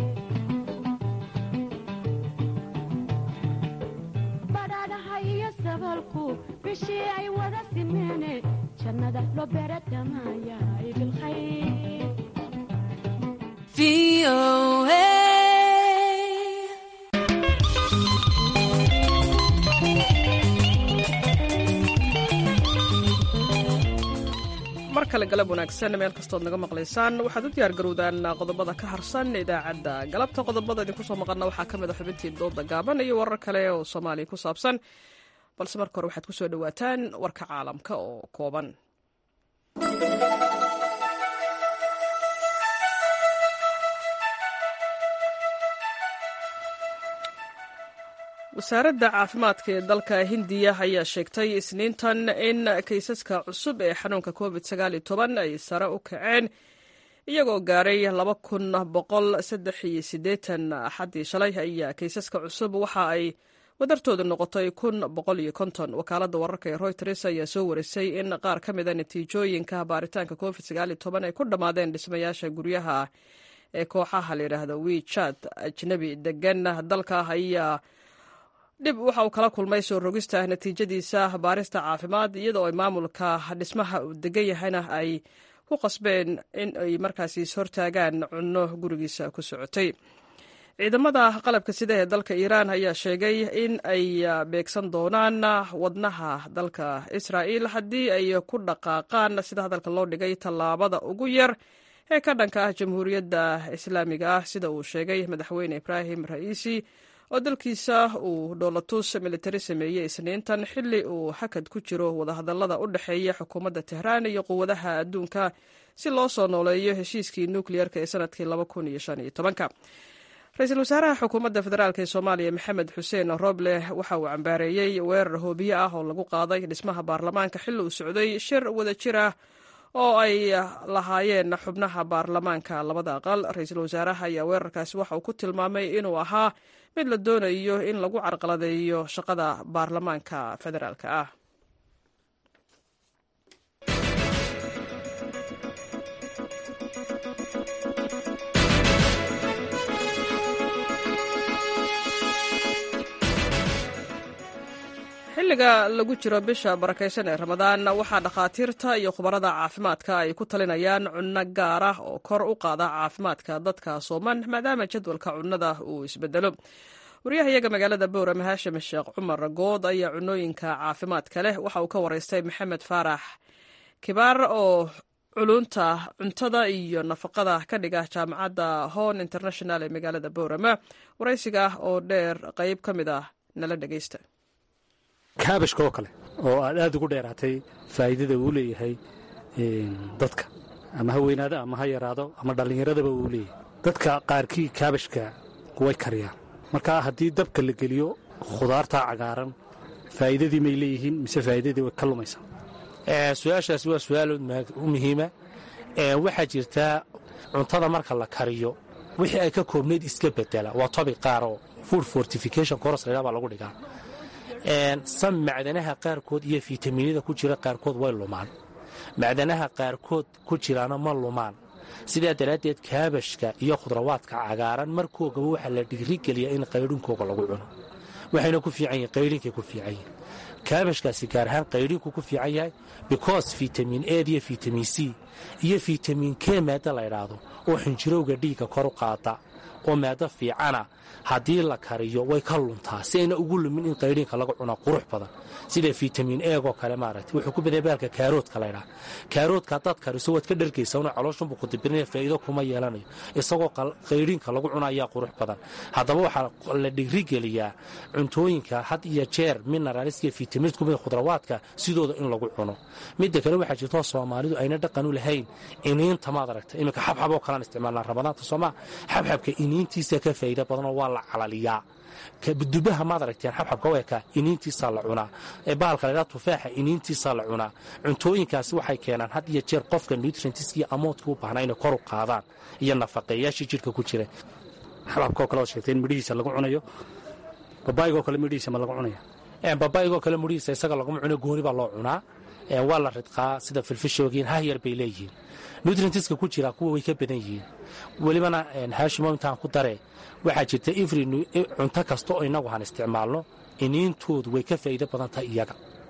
[SPEAKER 14] بدانا هاي سبالكو بشي اي ودا سميني jannada loo beeratamaayahay bilkhayr
[SPEAKER 1] mar kale galab wanaagsan meel kastood naga maqlaysaan waxaad u diyaargarowdaan qodobada ka harsan idaacadda galabta qodobada idinku soo maqalna waxaa ka mid a xubintii dooda gaaban iyo warar kale oo soomaaliya ku saabsan balse marka hore waxaad ku soo dhowaataan warka caalamka oo kooban wasaaradda caafimaadka ee dalka hindiya ayaa sheegtay isniintan in kaysaska cusub ee xanuunka covid sagaal iyo toban ay sare u kaceen iyagoo gaaray laba kun boqol saddex iyo siddeetan axaddii shalay ayaa kaysaska cusub waxa ay wadartoodu noqotay kun boqol iyo konton wakaaladda wararka ee royters ayaa soo warisay in qaar ka mida natiijooyinka baaritaanka covid sagaal iyo toban ay ku dhammaadeen dhismayaasha guryaha ee kooxaha layidhaahdo wechat ajnabi degan dalka ayaa dhib waxa uu kala kulmay soo rogista natiijadiisa baarista caafimaad iyadoo ay maamulka dhismaha uu degan yahayna ay ku qasbeen in ay markaasi hortaagaan cunno gurigiisa ku socotay ciidamada qalabka sida ee dalka iiraan ayaa sheegay in ay beegsan doonaan wadnaha dalka israa'iil haddii ay ku dhaqaaqaan sida hadalka loo dhigay tallaabada ugu yar ee ka dhanka ah jamhuuriyadda islaamiga ah sida uu sheegay madaxweyne ibraahim ra'iisi oo dalkiisa uu dhoolatus militari sameeyey isniintan xilli uu hakad ku jiro wadahadallada u dhexeeya xukuumadda tehraan iyo quwadaha adduunka si loo soo nooleeyo heshiiskii nukliyarka ee sanadkii laba kun iyo shan iyo tobanka ra-iisul wasaaraha xukuumadda federaalk ee soomaaliya maxamed xuseen roble waxa uu cambaareeyey weerar hoobiye ah oo lagu qaaday dhismaha baarlamaanka xilli uu socday shir wada jir ah oo ay lahaayeen xubnaha baarlamaanka labada aqal ra-iisul wasaaraha ayaa weerarkaasi waxa uu ku tilmaamay inuu ahaa mid la doonayo in lagu carqaladeeyo shaqada baarlamaanka federaalka ah xilliga lagu jiro bisha barakaysan ee ramadaan waxaa dhakhaatiirta iyo khubarada caafimaadka ay ku talinayaan cunno gaar ah oo kor u qaada caafimaadka dadka sooman maadaama jadwalka cunnada uu isbedelo wariyahayaga magaalada bowrame haashim sheekh cumar good ayaa cunooyinka caafimaadka leh waxa uu ka waraystay maxamed faarax kibaar oo culunta cuntada iyo nafaqada ka dhiga jaamacadda hon international ee magaalada bowrame waraysiga oo dheer qayb ka mid ah nala dhegaysta
[SPEAKER 3] kaabashka oo kale oo aad aad ugu dheeraatay faa'iidada uu leeyahay dadka ama ha weynaado ama ha yaraado ama dhallinyaradaba uu leeyahay dadka qaarkii kaabashka way kariyaan marka haddii dabka la geliyo khudaarta cagaaran faa'iidadii may leeyihiin mise faa'iidadii way ka lumaysaa su-aashaasi waa su-aal u muhiima waxaa jirtaa cuntada marka la kariyo wixii ay ka koobnayd iska bedela waa topic qaar oo food fortification course la baa lagu dhigaa sam macdanaha qaarkood iyo fitamiinada ku jira qaarkood way lumaan macdanaha qaarkood ku jiraana ma lumaan sidaa daraaddeed kaabashka iyo khudrawaadka cagaaran markoogaba waxaa la dhiirigeliyaa in qaydhinkooga lagu cuno waxayna ku fiican yihin qaydhinkay ku fiican yihin kaabashkaasi gaar ahaan qaydhinku ku fiican yahay because fitamiin ed iyo fitamiin c iyo fitamiin k maada la ydhaahdo oo xinjirowga dhiigga kor u qaada oo maado fiicana haddii la kariyo way ka luntaa si ayna ugu lumin in qaydhiinka laga cunaa qurux badan sida fitamiin eegoo kale maaragtay wuxuu ku baday baalka kaaroodka laydhaa kaaroodka haddaad kariso waad ka dhargaysa una calooshanbuu ku dibrinaya faa'iido kuma yeelanayo isagoo qaydhiinka lagu cuna ayaa qurux badan haddaba waxaa la dhiirigeliyaa cuntooyinka had iyo jeer mineraaliska fitamiinad kumida khudrawaadka sidooda in lagu cuno midda kale waxaa jirtoo soomaalidu ayna dhaqan u lahayn iniinta maad aragta iminka xabxaboo kalaan isticmaalnaa ramadaanta soomaa xabxabka iniintiisa ka faa'iida badanoo waa la calaliyaa dubaha maad aragteen xabxabka weeka iniintiisaa la cunaa bahalka laydhaa tufaaxa iniintiisaa la cunaa cuntooyinkaasi waxay keenaan had iyo jeer qofka nutrientiska iyo amoodka u baahnaa inay kor u qaadaan iyo nafaqeeyaashii jidhka ku jira xabxabkaoo kale ood sheegteen midhihiisa lagu cunayo babaygoo kale midhihiisa ma lagu cunaya babaygoo kale midhihiisa isaga laguma cuno gooni baa loo cunaa waa la ridqaa sida filfishoogiin hahyar bay leeyihiin nutrientiska ku jira kuwa way ka badan yihiin welibana haashimo intaan ku dare waxaa jirta ifri cunto kasta oo innagu han isticmaalno iniintoodu way ka faa'iido badan tahay iyaga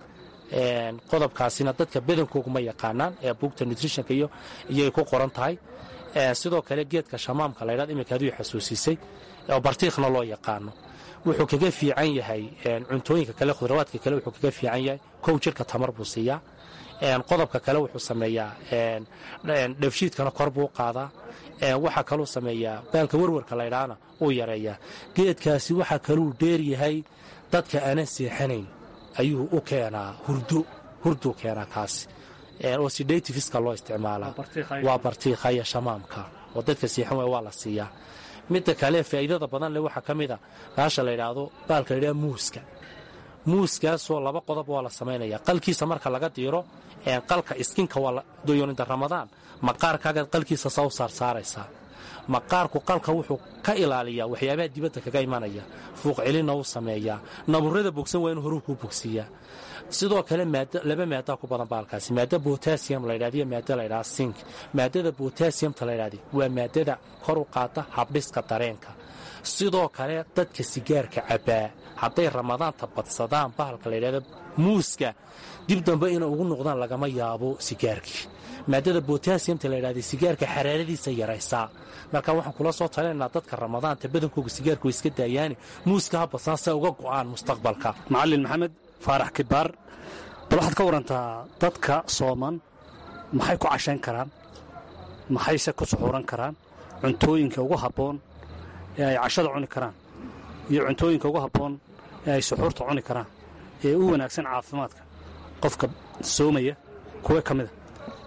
[SPEAKER 3] qodobkaasina dadka badankoogu ma yaqaanaan ee buugta nutritionka iyo iyay ku qoran tahay. sidoo kale geedka shamaamka laydhahdo iminka aduu xasuusisay oo bartiikhna loo yaqaano wuxuu kaga fiican yahay cuntooyinka kale khudrawaadka kale wuxuu kaga fiican yahay kow jirka tamar buu siiyaa. qodobka kale wuxuu sameeyaa dheefshiidkana kor buu qaadaa. waxaa kaluu sameeyaa baalka warwarka laydhaana uu yareeyaa. geedkaasi waxaa kaluu dheer yahay dadka aanan seexanayn ayuu u keenaa hurdo hurduu keenaa kaasi oo sidaytifiska loo isticmaalaa waa bartiikha iyo shamaamka oo dadka seexan waaya waa la siiyaa. midda kale faa'iidada badan leh waxaa ka mid a gaasha la yidhaahdo baalka la yidhaha muuska muuskaasoo laba qodob waa la samaynaya. qalkiisa marka laga diiro qalka iskinka waa doyoninta ramadaan maqaarkaagaad qalkiisa saw saarsaaraysaa. maqaarku qalka wuxuu ka ilaaliyaa waxyaabaha dibadda kaga imanaya fuuq celinna u sameeyaa. naburrada bogsan waa inuu horuu kuu bogsiiyaa. sidoo kale laba maadaa ku badan baalkaasi maada botasiyum laydhahdo iyo maada laydhaha sink. maadada botasiyumta laydhahda waa maadada kor u qaata habdhiska dareenka. sidoo kale dadka sigaarka cabbaa hadday ramadaanta badsadaan bahalka laydhahdo muuska dib dambe inay ugu noqdaan lagama yaabo sigaarkii. maadada botasiyumta laydhahda sigaarka xaraaradiisa yaraysaa. marka waxaan kula soo talinaynaa dadka ramadaanta badankooga sigaarka way iska daayaani muuska ha badsaan say uga go'aan mustaqbalka.
[SPEAKER 16] macallin maxamed faarax kibaar bal waxaad ka warantaa dadka sooman maxay ku cashayn karaan maxayse ku suxuuran karaan cuntooyinka ugu habboon ee ay cashada cuni karaan iyo cuntooyinka ugu habboon ee ay suxuurta cuni karaan ee u wanaagsan caafimaadka qofka soomaya kuwa ka mida.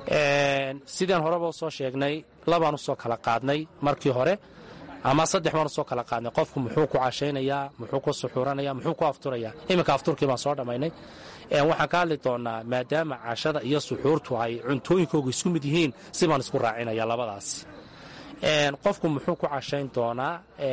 [SPEAKER 3] sidaan horeba u soo sheegnay labaan u soo kala qaadnay markii hore ama saddex baan u soo kala qaadnay. qofku muxuu ku cashaynayaa muxuu ku suxuuranaya muxuu ku afturayaa. iminka afturkii baan soo dhammaynay. waxaan ka hadli doonnaa maadaama cashada iyo suxuurtu ay cuntooyinkoogu isku mid yihiin si baan isku raacinaya labadaasi. qofku muxuu ku cashayn doonaa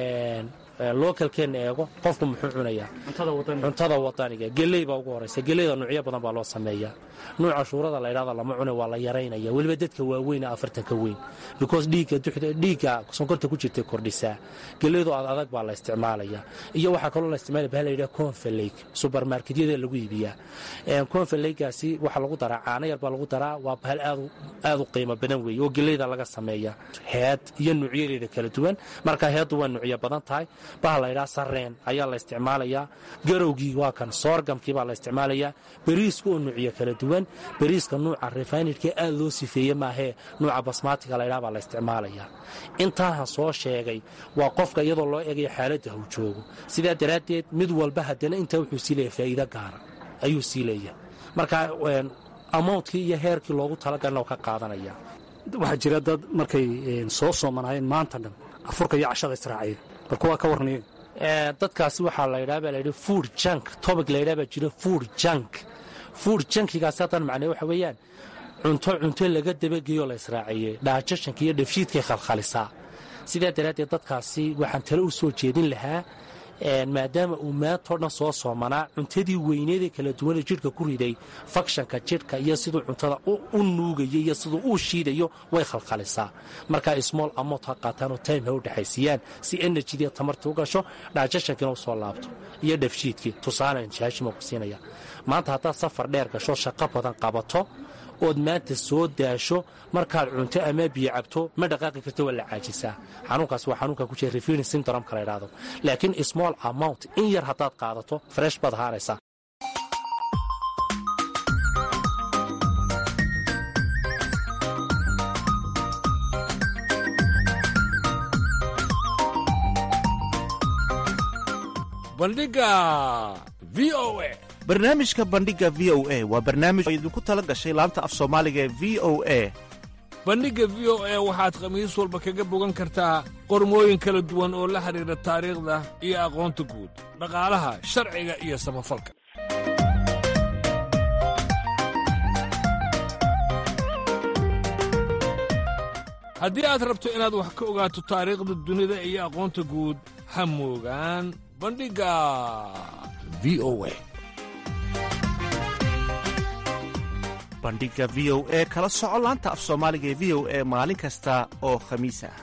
[SPEAKER 3] lookalkeenna eego qofku muxuu cunayaa cuntada wadaniga. geley baa ugu horaysa. geleyda nuucyo badan baa loo sameeyaa. nuuca shuurada laydhahda lama cune waa la yaraynaya weliba dadka waaweyne afartanka weyn because dhiigga sonkorta ku jirtay kordhisaa. geleydu aad adag baa la isticmaalaya. iyo waxaa kaloo la isticmaalaya bahal layidhaha confelake subermarketyada lagu iibiyaa. confelagaasi waxaa lagu daraa caano yar baa lagu daraa. waa bahal aad u qiimo badan weeye oo geleyda laga sameeya. heed iyo nuucyadeeda kala duwan. marka heeddu waa nuucyo badan tahay. bahal laydhaha sarreen ayaa la isticmaalayaa. garowgii waa kan soorgamkii baa la isticmaalayaa. beriiska oo nuucyo kala duwan. beriiska nuuca refinidka aad loo sifeeye maahee nuuca basmaatiga laydhaha baa la isticmaalayaa. intaanha soo sheegay waa qofka iyadoo loo eegayo xaaladda hau joogo. sidaa daraaddeed mid walba haddana intaa wuxuu sii leeyahay faa'iido gaara ayuu sii leeyahay. marka amounkii iyo heerkii loogu talagalna ka qaadanaya.
[SPEAKER 16] waxaa jira dad markay soo soomanayeen maanta dhan afurka iyo cashada israaciya bal kuwaa ka warnaya.
[SPEAKER 3] dadkaasi waxaa laydhaha baa laydhi food junk topic laydhaha baa jira food junk. food junkigaasi haddaan macnay waxa weeyaan cunto cunto laga dabageeyo la israaciyey dhaajashanka iyo dhafshiidkay khalkhalisaa. sidaa daraaddeed dadkaasi waxaan tale u soo jeedin lahaa maadaama uu maantao dhan soo soomanaa cuntadii weyneedee kala duwanee jidhka ku riday fakshanka jidhka iyo siduu cuntada u nuugayo iyo siduu u shiidayo way khalkhalisaa. markaa small amount ha qaataanoo time ha u dhexaysiiyaan si enerjidii tamarta u gasho dhaajashankiina u soo laabto iyo dhafshiidkii. tusaalen shaashima ku siinaya maanta haddaad safar dheer gasho shaqo badan qabato ood maanta soo daasho markaad cunto ama biyo cabto ma dhaqaaqi karto waa la caajisaa. xanuunkaas waa xanuunka ku jira refining syndrome-ka la ydhaahdo. laakiin small amount in yar haddaad qaadato fresh baad ahaanaysaa.
[SPEAKER 12] bandhiga v o a
[SPEAKER 17] barnaamijka bandhiga v o a waa barnaamij oo idinku tala gashay laanta af soomaaliga ee v o a.
[SPEAKER 12] bandhigga v o a waxaad khamiis walba kaga bogan kartaa qormooyin kala duwan oo la xidhiidha taariikhda iyo aqoonta guud, dhaqaalaha, sharciga iyo samafalka. haddii aad rabto inaad wax ka ogaato taariikhda dunida iyo aqoonta guud ha moogaan bandhigga v o a.
[SPEAKER 17] bandhiga v o e kala soco laanta af soomaaliga ee v o e maalin kasta oo khamiis ah.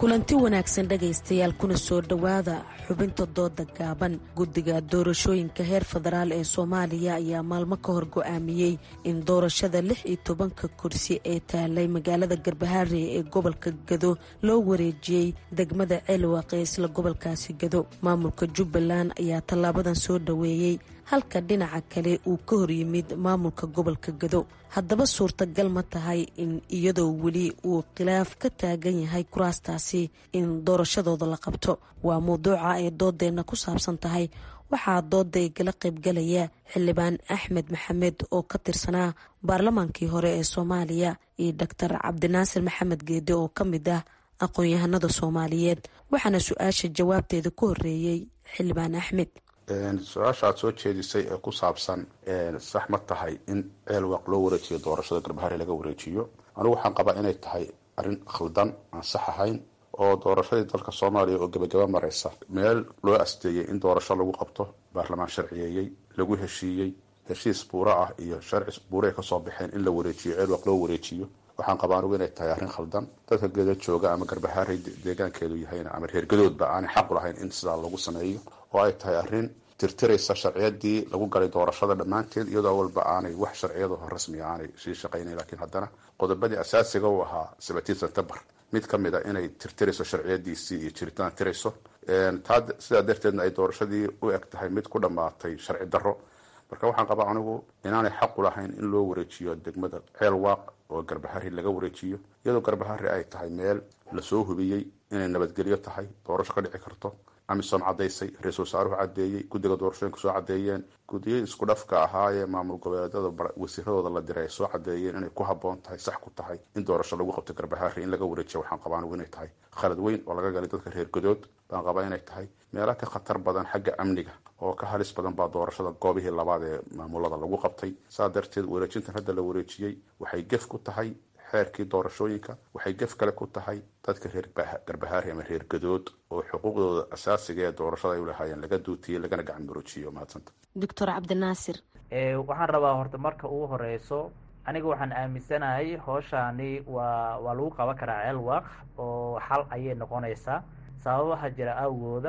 [SPEAKER 18] kulanti wanaagsan dhegaystayaal kuna soo dhowaada xubinta dooda gaaban guddiga doorashooyinka heer federaal ee soomaaliya ayaa maalmo ka hor go-aamiyey in doorashada lix iyo tobanka kursi ee taalay magaalada garbahaare ee gobolka gado loo wareejiyey degmada ceelwaaq ee isla gobolkaasi gado maamulka jubbaland ayaa tallaabadan soo dhoweeyey halka dhinaca kale uu ka hor yimid maamulka gobolka gado haddaba suurtagal ma tahay in iyadoo weli uu khilaaf ka taagan yahay kuraastaasi in doorashadooda la qabto waa mawduuca ay doodeenna ku saabsan tahay waxaa dooda igala qaybgalaya xildhibaan axmed maxamed oo ka tirsanaa baarlamaankii hore ee soomaaliya iyo doctor cabdinaasir maxamed geede oo ka mid ah aqoon-yahanada soomaaliyeed waxaana su-aasha jawaabteeda ku horeeyey xildhibaan axmed
[SPEAKER 19] su-aasha aad soo jeedisay ee ku saabsan sax ma tahay in ceelwaaq loo wareejiyo doorashada garbahaare laga wareejiyo anigu waxaan qabaa inay tahay arrin khaldan aan sax ahayn oo doorashadii dalka soomaaliya oo gebagaba maraysa meel loo asteeyey in doorasho lagu qabto baarlamaan sharciyeeyey lagu heshiiyey heshiis buura ah iyo sharci buura ay kasoo baxeen in la wareejiyo ceelwaaq loo wareejiyo waxaan qabaa anigu inay tahay arrin khaldan dadka geeda jooga ama garbahaare deegaankeedu yahayna ama reer gadoodba aanay xaqu lahayn in sidaa lagu sameeyo oo ay tahay arrin tirtiraysa sharciyadii lagu galay doorashada dhammaanteed iyadoo awalba aanay wax sharciyadaho rasmiga aanay sii shaqaynayn laakiin haddana qodobadii asaasiga u ahaa seventeen september mid ka mid a inay tirtirayso sharciyadiisii iyo jiritaan tirayso taa sidaa darteedna ay doorashadii u eg tahay mid ku dhammaatay sharci darro marka waxaan qabaa anigu inaanay xaqu lahayn in loo wareejiyo degmada ceelwaaq oo garbaharre laga wareejiyo iyadoo garbaharre ay tahay meel lasoo hubiyey inay nabadgelyo tahay doorasho ka dhici karto amisom cadaysay ra-iisul wasaaruhu cadeeyey guddiga doorashooyinka soo cadeeyeen guddiyada isku dhafka ahaa ee maamul goboleedyada wasiiradooda la diray ay soo cadeeyeen inay ku habboon tahay sax ku tahay in doorasho lagu qabto garbahaare in laga wareejiya waxaan qabaa anigu inay tahay khalad weyn oo laga galay dadka reer gadood baan qabaa inay tahay meelaha ka khatar badan xagga amniga oo ka halis badan baa doorashada goobihii labaad ee maamulada lagu qabtay saa darteed wareejintan hadda la wareejiyey waxay gef ku tahay xeerkii doorashooyinka waxay gef kale ku tahay dadka reer garbahaare ama reer gadood oo xuquuqdooda asaasiga ee doorashada ay u lahaayeen laga duutiyey lagana gacan maroojiyo maadsanta
[SPEAKER 18] doctor cabdinaasir
[SPEAKER 20] waxaan rabaa horta marka ugu horeyso aniga waxaan aaminsanahay hooshani waa waa lagu qaban karaa ceelwaaq oo xal ayay noqonaysaa sababaha jira awgooda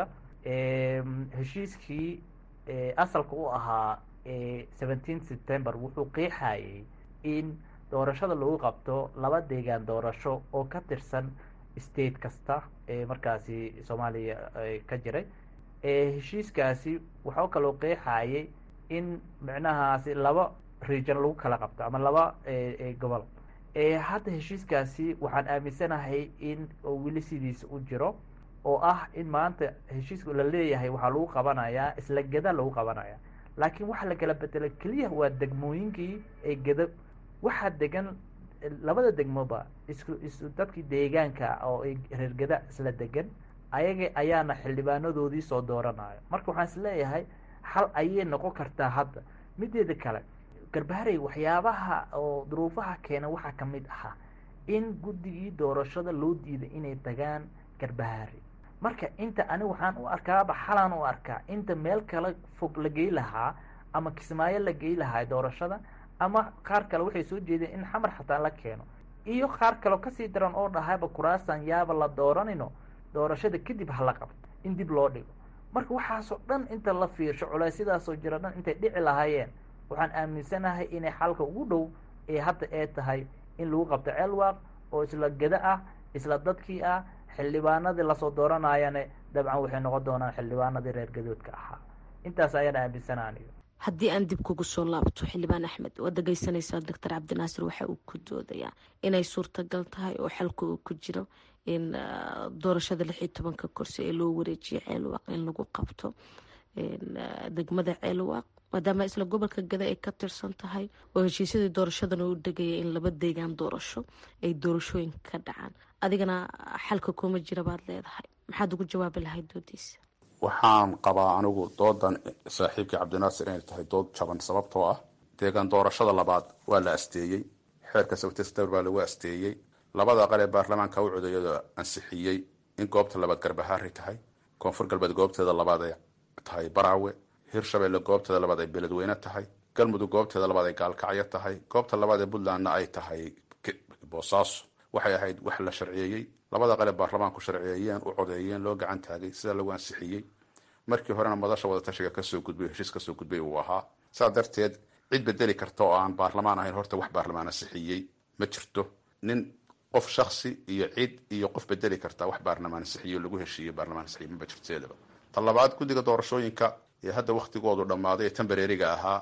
[SPEAKER 20] heshiiskii asalka u ahaa seventeen september wuxuu qeexayay in doorashada lagu qabto laba deegaan doorasho oo ka tirsan state kasta ee markaasi soomaaliya ka jiray heshiiskaasi waxaa kaloo qeexayay in micnahaasi laba region lagu kala qabto ama laba gobol hadda heshiiskaasi waxaan aaminsanahay in oo weli sidiisa u jiro oo ah in maanta heshiiska la leeyahay waxaa lagu qabanayaa isla geda lagu qabanaya laakiin waxa la kala bedela keliya waa degmooyinkii ee geda waxaa degan labada degmoba isku is dadkii deegaanka oo reer geda isla degan ayaga ayaana xildhibaanadoodii soo dooranayo marka waxaan is leeyahay xal ayay noqon kartaa hadda mideeda kale garbaharey waxyaabaha oo duruufaha keena waxaa kamid ahaa in guddigii doorashada loo diiday inay tagaan garbaharey marka inta ani waxaan u arkaaba xalaan u arkaa inta meel kale fog la gey lahaa ama kismaayo la gey lahaa doorashada ama qaar kale waxay soo jeedeen in xamar xataa la keeno iyo qaar kaleo kasii daran oo dhahayba kuraastan yaaba la dooranino doorashada kadib hala qabto in dib loo dhigo marka waxaasoo dhan inta la fiirsho culeysyadaasoo jira dhan intay dhici lahaayeen waxaan aaminsanahay inay xalka ugu dhow ee hadda ee tahay in lagu qabto ceelwaaq oo isla geda ah isla dadkii ah xildhibaanadii lasoo dooranayane dabcan waxay noqon doonaan xildhibaanadii reer gadoodka ahaa intaas ayaan aaminsana aniga
[SPEAKER 18] haddii aan dib kugu soo laabto xildhibaan axmed waad dhegeysanaysaa doctor cabdinaasir waxa uu ku doodayaa inay suurtagal tahay oo xalka uu ku jiro in doorashada lix iyo tobanka kursi ee loo wareejiyo ceelwaaq in lagu qabto degmada ceelwaaq maadaama isla gobolka gada ay ka tirsan tahay oo heshiisyadii doorashadana u dhegaya in laba deegaan doorasho ay doorashooyin ka dhacaan adigana xalka kuma jira baad leedahay maxaad ugu jawaabi lahayd doodiisa
[SPEAKER 19] waxaan qabaa anigu doodan saaxiibkii cabdinaasir inay tahay dood jaban sababtoo ah deegaan doorashada labaad waa la asteeyey xeerka sabtestar baa lagu asteeyey labada aqal ee baarlamaanka u codeeyada ansixiyey in goobta labaad garbahaari tahay koonfur galbeed goobteeda labaad ay tahay baraawe hirshabeelle goobteeda labaad ay beledweyne tahay galmudug goobteeda labaad ay gaalkacyo tahay goobta labaad ee puntlandna ay tahay boosaaso waxay ahayd wax la sharciyeeyey labada qale baarlamaanku sharciyeeyeen u codeeyeen loo gacan taagay sida lagu ansixiyey markii horena madasha wadatashiga kasoo gudbay heshiis kasoo gudbay uu ahaa saa darteed cid bedeli karta oo aan baarlamaan ahayn horta wax baarlamaan ansixiyey ma jirto nin qof shaksi iyo cid iyo qof bedeli karta wax baarlamaan ansixiyo lagu heshiiyey baarlamaan ansixiyey ma jirteedaba tan labaad guddiga doorashooyinka ee hadda waktigoodu dhammaaday ee tembareeriga ahaa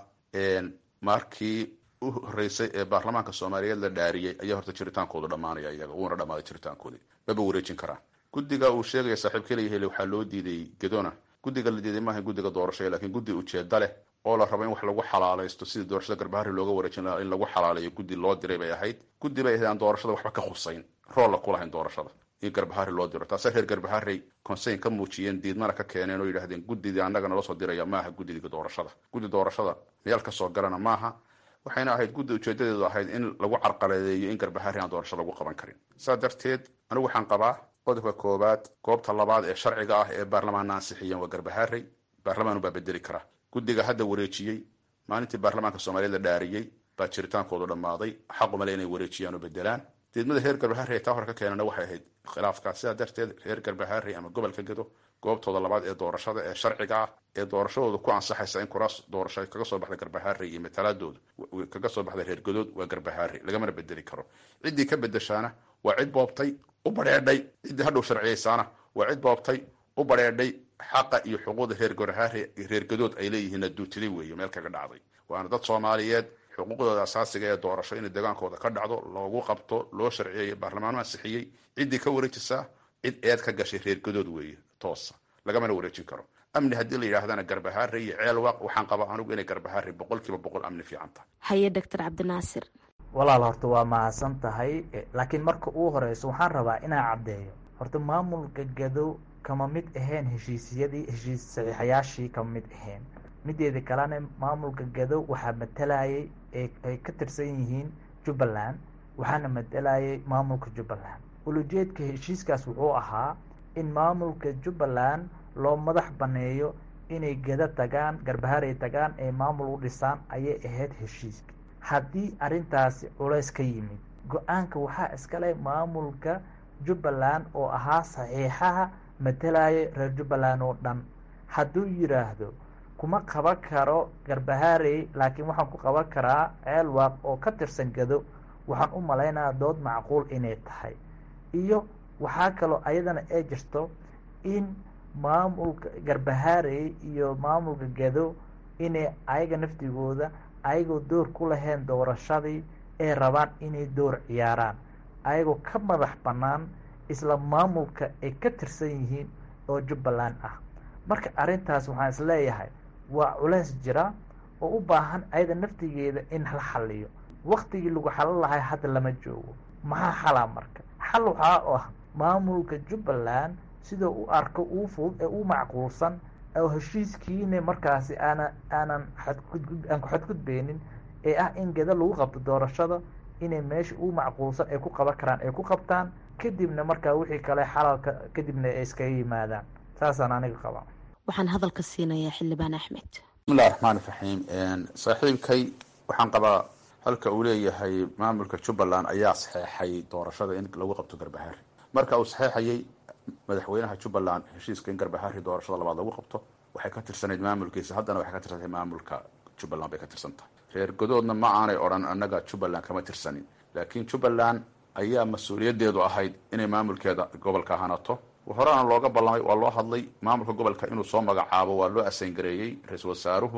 [SPEAKER 19] markii u horeysay ee baarlamaanka soomaaliyeed la dhaariyey ayaa horta jiritaankoodu dhammaanaya iyaga wuuna dhammaaday jiritaankoodii maba wareejin karaan guddiga uu sheegaya saaxiib keliya waxaa loo diiday gedona guddiga la diiday maaha guddiga doorashada laakiin guddi ujeeda leh oo la rabo in wax lagu xalaalaysto sidii doorashada Garbaharre looga wareejin lahaa in lagu xalaalayo guddi loo diray bay ahayd guddi bay ahayd doorashada waxba ka khusayn roola ku lahayn doorashada in Garbaharre loo diro taas reer Garbaharre konseyn ka muujiyeen diidmana ka keeneen oo yiraahdeen guddidii annaga nala soo diraya maaha guddiga doorashada guddi doorashada meel ka soo galana maaha waxayna ahayd guddi ujeedadeedu ahayd in lagu carqaladeeyo in Garbaharre aan doorashada lagu qaban karin saa darteed anigu waxaan qabaa qodobka koobaad goobta labaad ee sharciga ah ee baarlamaanka ansixiyeen waa Garbaharre baarlamaanku baa bedeli kara guddiga hadda wareejiyay maalintii baarlamaanka Soomaaliyeed la dhaariyay baa jiritaankoodu dhammaaday xaq uma leeyahay inay wareejiyaan oo bedelaan diidmada reer Garbaharre taa hore ka keenana waxay ahayd khilaafkaas sidaa darteed reer Garbaharre ama gobolka Gedo goobtooda labaad ee doorashada ee sharciga ah ee doorashadooda ku ansaxaysa in kuraas doorasho kaga soo baxda Garbaharre iyo matalaadooda kaga soo baxda reer Gedo waa Garbaharre laga mana bedeli karo cidii ka bedeshaana waa cid boobtay u bareedhay cidii hadhow sharciyeysaana waa cid boobtay u bareedhay xaqa iyo xuquuqda reer Garbaharre reer Gedo ay leeyihiin duutili weeyo meel kaga dhacday waana dad Soomaaliyeed xuquuqdooda asaasiga ee doorasho in deegaankooda ka dhacdo loogu qabto loo sharciyeeyo baarlamaanka ansixiyay cidii ka wareejisa cid eed ka gashay reer Gedo weeyo toos laga mana wareejin karo amni hadii la yiraahdana Garbaharre iyo Ceelwaq waxaan qabaa anigu inay Garbaharre boqolkiiba boqol amni fiican tahay
[SPEAKER 18] haye Doctor Cabdinaasir
[SPEAKER 20] walaal horta waa mahadsan tahay laakiin marka uu horeyso waxaan rabaa inaan cadeeyo horta maamulka Gedo kama mid ahayn heshiisyadii heshiis saxiixayaashii kama mid ahayn mideeda kalena maamulka Gedo waxaa matalayay ay ka tirsan yihiin Jubbaland waxaana matalayay maamulka Jubbaland ujeedka heshiiskaas wuxuu ahaa in maamulka Jubbaland loo madax baneeyo inay Gedo tagaan Garbaharre tagaan ee maamul u dhisaan ayay ahayd heshiiska haddii arintaasi culays ka yimid go-aanka waxaa iska leh maamulka Jubbaland oo ahaa saxiixaha matalaya reer Jubbaland oo dhan hadduu yiraahdo kuma qaban karo Garbaharre laakiin waxaan ku qaban karaa Ceelwaq oo ka tirsan Gedo waxaan u maleynayaa dood macquul inay tahay iyo waxaa kaloo ayadana ay jirto in maamulka Garbaharre iyo maamulka Gedo inay ayaga naftigooda ayagoo door ku lahayn doorashadii ay rabaan inay door ciyaaraan ayagoo ka madax bannaan isla maamulka ay ka tirsan yihiin oo Jubbaland ah marka arintaas waxaan is leeyahay waa culays jira oo u baahan ayada naftigeeda in la xalliyo waqtigii lagu xalin lahaa hadda lama joogo maxaa xalaa marka xal waxaa ah maamulka Jubbaland sida uu arko uu fudud ee uu macquulsan oo heshiiskiina markaasi aana aanan xadgudub aan ku xadgudbeenin ee ah in Gedo lagu qabto doorashada inay meesha uu macquulsan ay ku qaban karaan ay ku qabtaan kadibna markaa wixii kale xalalka kadibna ay iska yimaadaan saasaan aniga qabaa
[SPEAKER 18] waxaan hadalka siinayaa xildhibaan Axmed
[SPEAKER 19] bismillaahir rahmaanir rahiim saaxiibkay waxaan qabaa halka uu leeyahay maamulka Jubbaland ayaa saxeexay doorashada in lagu qabto Garbaharre marka uu saxeexayay madaxweynaha Jubbaland heshiiska in Garbaharre doorashada labaad lagu qabto waxay ka tirsanayd maamulkiisa haddana waxay ka tirsantahay maamulka Jubbaland bay ka tirsantahay reer Gedoodna ma aanay oran annaga Jubbaland kama tirsanin laakiin Jubbaland ayaa mas'uuliyadeedu ahayd inay maamulkeeda gobolka hanato horena looga ballamay waa loo hadlay maamulka gobolka inuu soo magacaabo waa loo asayn gareeyay ra'iisul wasaaruhu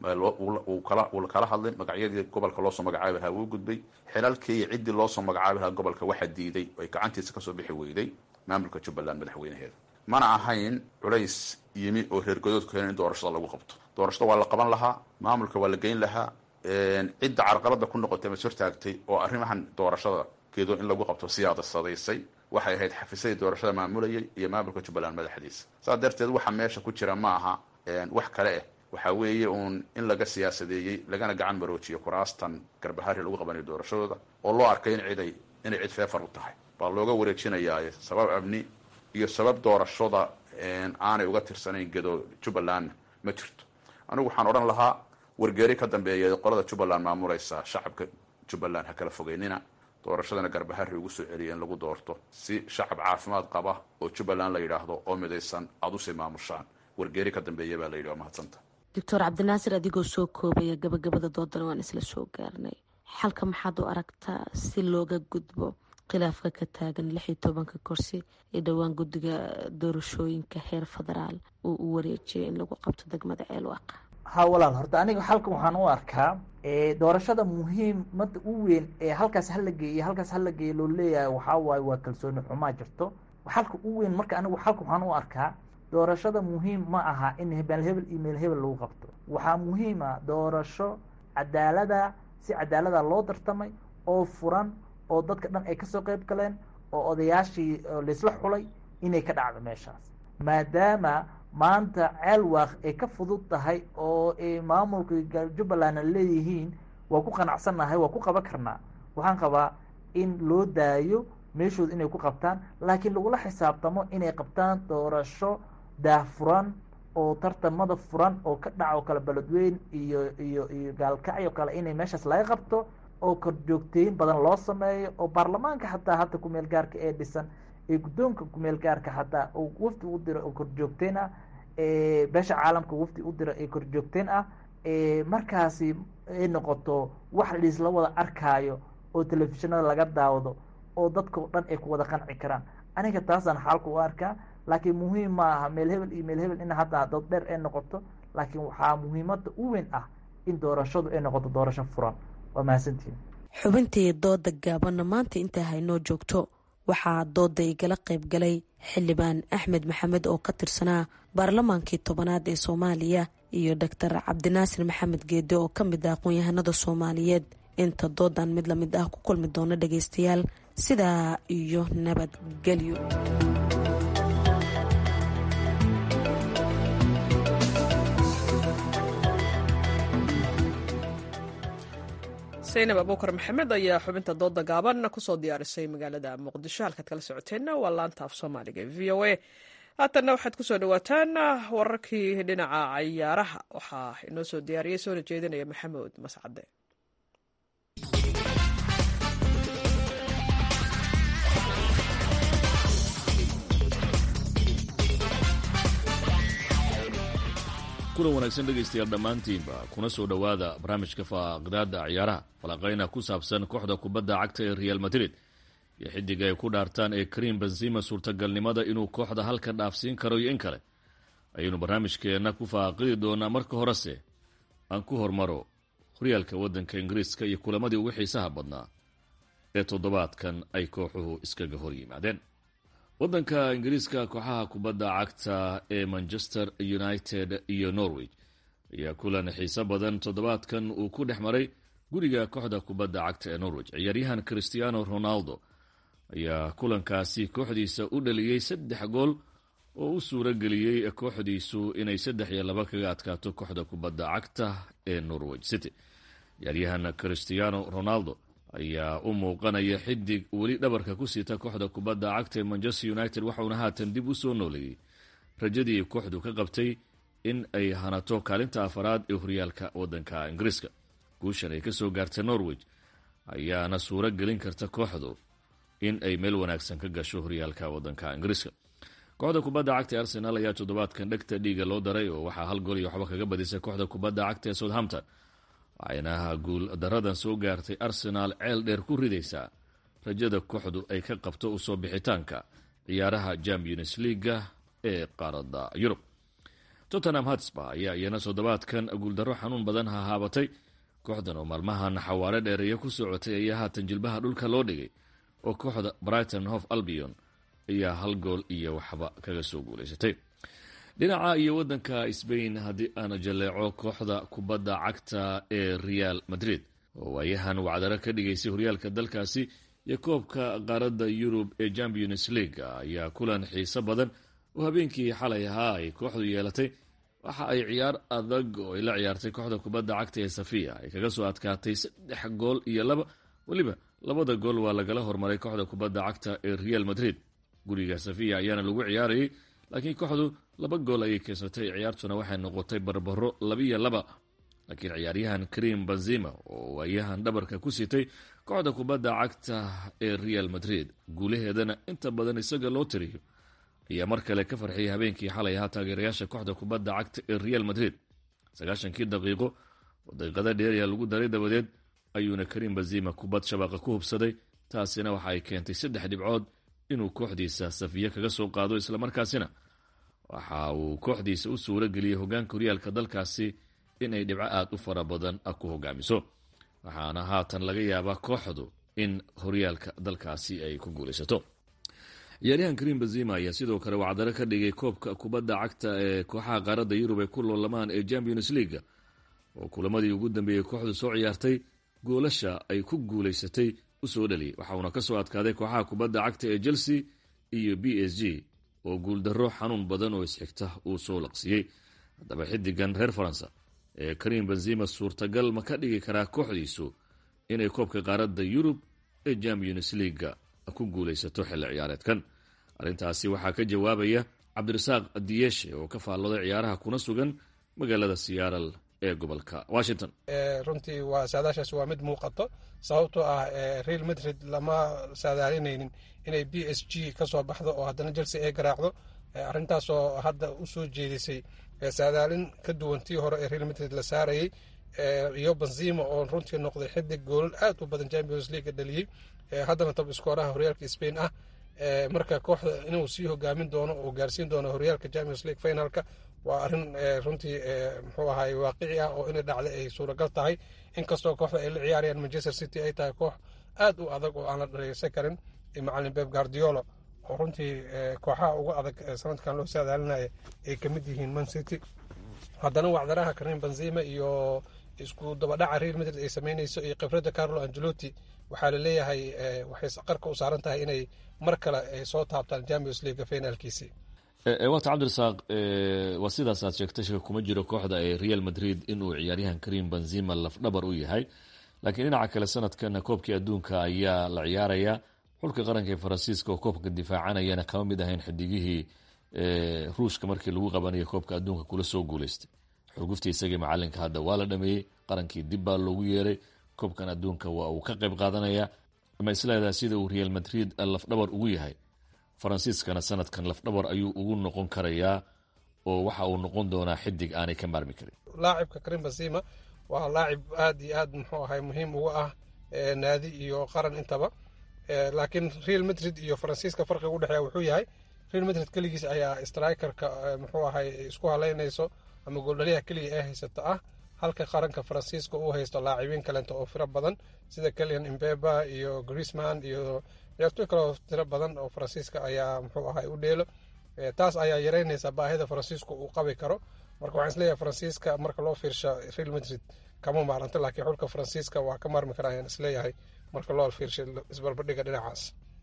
[SPEAKER 19] uu kala uu kala hadlay magacyadii gobolka loo soo magacaabay ha uu gudbay xilalkii iyo cidii loo soo magacaabay gobolka waxa diiday ay gacantiisa ka soo bixi weyday maamulka Jubbaland madaxweynaheeda mana ahayn culays yimi oo reer Gedood keenay in doorashada lagu qabto doorashada waa la qaban lahaa maamulka waa la geyn lahaa cidda carqalada ku noqotay ma surtaagtay oo arrimahan doorashada Gedo in lagu qabto siyaada sadaysay waxay ahayd xafiisyada doorashada maamulayay iyo maamulka Jubbaland madaxdiisa saa darteed waxa meesha ku jira ma aha wax kale ah waxa weeye uun in laga siyaasadeeyay lagana gacan maroojiyo kuraastan Garbaharre lagu qabanayo doorashadooda oo loo arkay in ciiday inay cid feefar u tahay baa looga wareejinayaa sabab amni iyo sabab doorashada aanay uga tirsanayn Gedo Jubbaland ma jirto anigu waxaan oran lahaa wargeeri ka dambeeyay qolada Jubbaland maamulaysa shacabka Jubbaland ha kala fogeynina doorashadana garbaharre ugu soo celiya in lagu doorto si shacab caafimaad qaba oo jubbaland la yidhaahdo oo midaysan aada usii maamushaan wargeeri ka dambeeya baa la yidhi waa mahadsanta
[SPEAKER 18] doctor cabdinaasir adigoo soo koobaya gabagabada doodana waan isla soo gaarnay xalka maxaad u aragtaa si looga gudbo khilaafka ka taagan lix iyo tobanka kursi ee dhowaan guddiga doorashooyinka heer federaal uu u wareejiyay in lagu qabto degmada ceelwaaq?
[SPEAKER 20] ha walaal horta aniga halkan waxaan u arkaa doorashada muhiimada u weyn ee halkaas hala geeyo halkaas hala geeyo loo leeyahay waxaa waaye waa kalsooni xumaa jirto halka u weyn marka anigu halka waxaan u arkaa doorashada muhiim ma aha in hebel hebel iyo meel hebel lagu qabto. waxaa muhiima doorasho cadaalada si cadaalada loo tartamay oo furan oo dadka dhan ay kasoo qayb galeen oo odayaashii laisla xulay inay ka dhacdo meeshaas, maadaama maanta ceelwaaq ay ka fudud tahay oo maamulka jubbaland leeyihiin waa ku qanacsannahay waa ku qaban karnaa. waxaan qabaa in loo daayo meeshooda inay ku qabtaan, laakiin lagula xisaabtamo inay qabtaan doorasho daahfuran oo tartamada furan oo ka dhaco kale beledweyn iyo iyo iyo gaalkacyo kale inay meeshaas laga qabto oo korjoogteyn badan loo sameeyo oo baarlamaanka xataa hadda kumeel gaarka ee dhisan ee guddoonka kumeel gaarka xataa oo wafdi u dira oo korjoogteyn ah, beesha caalamka wafdi u dira ee korjoogteyn ah, markaasi ay noqoto wax laisla wada arkaayo oo telefishinada laga daawado oo dadka o dhan ay ku wada qanci karaan. aniga taasaan xaalka u arkaa, laakiin muhiim ma aha meel hebel iyo meel hebel in hadda dad dheer ay noqoto, laakiin waxaa muhiimada u weyn ah in doorashadu ay noqoto doorasho furan. waa mahadsantihiin.
[SPEAKER 18] xubintii dooda gaabanna maanta intaa haynoo joogto. waxaa dooda igala qayb galay xildhibaan axmed maxamed oo ka tirsanaa baarlamaankii tobanaad ee soomaaliya iyo doctor cabdinaasir maxamed geede oo ka mid ah aqoon-yahanada soomaaliyeed. inta doodan mid lamid ah ku kulmi doono dhagaystayaal sidaa iyo nabadgelyo.
[SPEAKER 1] saynab abuukar maxamed ayaa xubinta dooda gaaban kusoo diyaarisay magaalada muqdisho. halkaad kala socoteenna waa laanta af soomaaliga e v o a. haatanna waxaad kusoo dhawaataan wararkii dhinaca cayaaraha. waxaa inoo soo diyaariyey soona jeedinaya maxamuud mascade.
[SPEAKER 21] kulan wanaagsan dhegaystayaal dhammaantiinba kuna soo dhowaada barnaamijka faaqdaada ciyaaraha falaqayna ku saabsan kooxda kubadda cagta ee real madrid iyo xidiga ay ku dhaartaan ee karim benzima suurtagalnimada inuu kooxda halkan dhaafsiin karo iyo in kale ayaynu barnaamijkeenna ku faaqidi doonaa. marka horese aan ku hormaro horyaalka waddanka ingiriiska iyo kulamadii ugu xiisaha badnaa ee toddobaadkan ay kooxuhu iskaga hor yimaadeen. waddanka ingiriiska kooxaha kubadda cagta ee manchester united iyo norwich ayaa kulan xiiso badan toddobaadkan uu ku dhex maray guriga kooxda kubadda cagta ee norwich. ciyaaryahan cristiano ronaldo ayaa kulankaasi kooxdiisa u dhaliyey saddex gool oo u suuro geliyey kooxdiisu inay saddex iyo laba kaga adkaato kooxda kubadda cagta ee norwich city. ciyaaryahan cristiano ronaldo ayaa u muuqanaya xidig weli dhabarka ku siita kooxda kubadda cagta ee manchester united, waxauna haatan dib u soo nooleeyey rajadii kooxdu ka qabtay in ay hanato kaalinta afaraad ee horyaalka waddanka ingiriiska. guushan ay kasoo gaartay norwich ayaana suuro gelin karta kooxdu in ay meel wanaagsan ka gasho horyaalka waddanka ingiriiska. kooxda kubadda cagta ee arsenal ayaa toddobaadkan dhegta dhiiga loo daray oo waxaa hal gool iyo waxba kaga badisay kooxda kubadda cagta ee southampton, waxayna guul daradan soo gaartay arsenaal ceel dheer ku ridaysaa rajada kooxdu ay ka qabto usoo bixitaanka ciyaaraha champions leaga ee qaaradda yurub. tottenham hotspur ayaa iyana toddobaadkan guuldarro xanuun badan hahaabatay. kooxdan oo maalmahan xawaare dheereeya ku socotay ayaa haatan jilbaha dhulka loo dhigay oo kooxda brighton hof albion ayaa hal gool iyo waxba kaga soo guulaysatay. dhinaca iyo waddanka sbain haddii aan jaleeco kooxda kubadda cagta ee real madrid oo waayahan wacdaro ka dhigaysay horyaalka dalkaasi iyo koobka qaaradda yurub ee champions league ayaa kulan xiiso badan oo habeenkii xalay ahaa ay kooxdu yeelatay. waxa ay ciyaar adag oo ay la ciyaartay kooxda kubadda cagta ee safiya ay kaga soo adkaatay saddex gool iyo laba. weliba labada gool waa lagala hormaray kooxda kubadda cagta ee real madrid. guriga safiya ayaana lagu ciyaarayay, laakiin kooxdu laba gool ayay keensatay. ciyaartuna waxay noqotay barbaro labiyo laba laakiin ciyaaryahan karim benzema oo waayahan dhabarka ku sitay kooxda kubadda cagta ee real madrid guulaheedana inta badan isaga loo tiriyo ayaa mar kale ka farxiyay habeenkii xalay ahaa taageerayaasha kooxda kubadda cagta ee real madrid sagaashankii daqiiqo oo daqiiqada dheeriya lagu daray dabadeed ayuuna karim benzema kubad shabaqa ku hubsaday taasina waxa ay keentay saddex dhibcood inuu kooxdiisa safiye kaga soo qaado islamarkaasina waxa uu kooxdiisa u suuro geliyey hogaanka horyaalka dalkaasi inay dhibco aad u fara badan ku hogaamiso waxaana haatan laga yaabaa kooxdu in horyaalka dalkaasi ay ku guulaysato ciyaaryahan karim benzema ayaa sidoo kale wacdaro ka dhigay koobka kubadda cagta ee kooxaha qaaradda yurub ay ku loolamaan ee champions league oo kulamadii ugu dambeeyey kooxdu soo ciyaartay goolasha ay ku guulaysatay u soo dhaliyay waxa uuna ka soo adkaaday kooxaha kubadda cagta ee chelsea iyo b s g oo guuldarro xanuun badan oo isxigta uu soo laqsiyey haddaba xidigan reer faransa ee karim benzema suurtagal ma ka dhigi karaa kooxdiisu inay koobka qaaradda yurub ee champions league ku guulaysato xilli ciyaareedkan arrintaasi waxaa ka jawaabaya cabdirasaaq diyeshe oo ka faallooday ciyaaraha kuna sugan magaalada seattle ee gobolka washington.
[SPEAKER 5] runtii waa saadaashaas waa mid muuqato sababtoo ah real madrid lama saadaalinaynin inay b s g ka soo baxdo oo haddana chelsea ay garaacdo arrintaasoo hadda u soo jeedisay saadaalin ka duwan tii hore ee real madrid la saarayay iyo benzema oo runtii noqday xidig goolal aad u badan champions league dhaliyey haddana tab iskooraha horyaalka spain ah marka kooxda inuu sii hogaamin doono oo gaarsiin doono horyaalka champions league finalka waa arrin runtii muxuu ahaay waaqici ah oo inay dhacda ay suuragal tahay inkastoo kooxda ay la ciyaarayaan manchester city ay tahay koox aad u adag oo aan la dhaleysan karin macalin beb guardiola oo runtii kooxaha ugu adag sanadkan loo saadaalinaya ay ka mid yihiin man city haddana wacdaraha karim benzema iyo isku dabadhaca real madrid ay samaynayso iyo khibradda carlo angelotti waxaa la leeyahay waxay qarka u saaran tahay inay mar kale soo taabtaan champions league finaalkiisii
[SPEAKER 21] waata cabdirasaaq waa sidaas aad sheegtay shaka kuma jiro kooxda ee real madrid inuu ciyaaryahan karim benzema lafdhabar u yahay laakiin dhinaca kale sanadkan koobkii adduunka ayaa la ciyaaraya xulka qaranka ee faransiiska oo koobka difaacanayana kama mid ahayn xidigihii ruushka markii lagu qabanayo koobka adduunka kula soo guulaystay xurguftii isagii macalinka hadda waa la dhameeyey qarankii dib baa loogu yeeray koobkan adduunka waa uu ka qayb qaadanaya ma isleedaha sida uu real madrid lafdhabar ugu yahay faransiiskana sanadkan lafdhabar ayuu ugu noqon karayaa oo waxa uu noqon doonaa xidig aanay ka maarmi karin.
[SPEAKER 5] laacibka karim benzema waa laacib aad iyo aad muxuu ahay muhiim uga ah naadi iyo qaran intaba laakiin real madrid iyo faransiiska farqiga u dhexeeya wuxuu yahay real madrid keligiis ayaa strikerka muxuu ahay isku haleynayso ama gooldhaliyaha keliya ee haysata ah halka qaranka faransiiska uu haysto laacibiin kalenta oo firo badan sida Kylian Mbappe iyo Griezmann iyo ciyaartoy kale oo tiro badan oo faransiiska ayaa muxuu ahay u dheelo taas ayaa yareynaysa baahida faransiisku uu qabi karo marka waxaan isleeyahay faransiiska marka loo fiirsho real madrid kama maaranta laakiin xulka faransiiska waa ka maarmi karayaan isleeyahay marka loo fiirsho isbarbardhiga dhinacaas.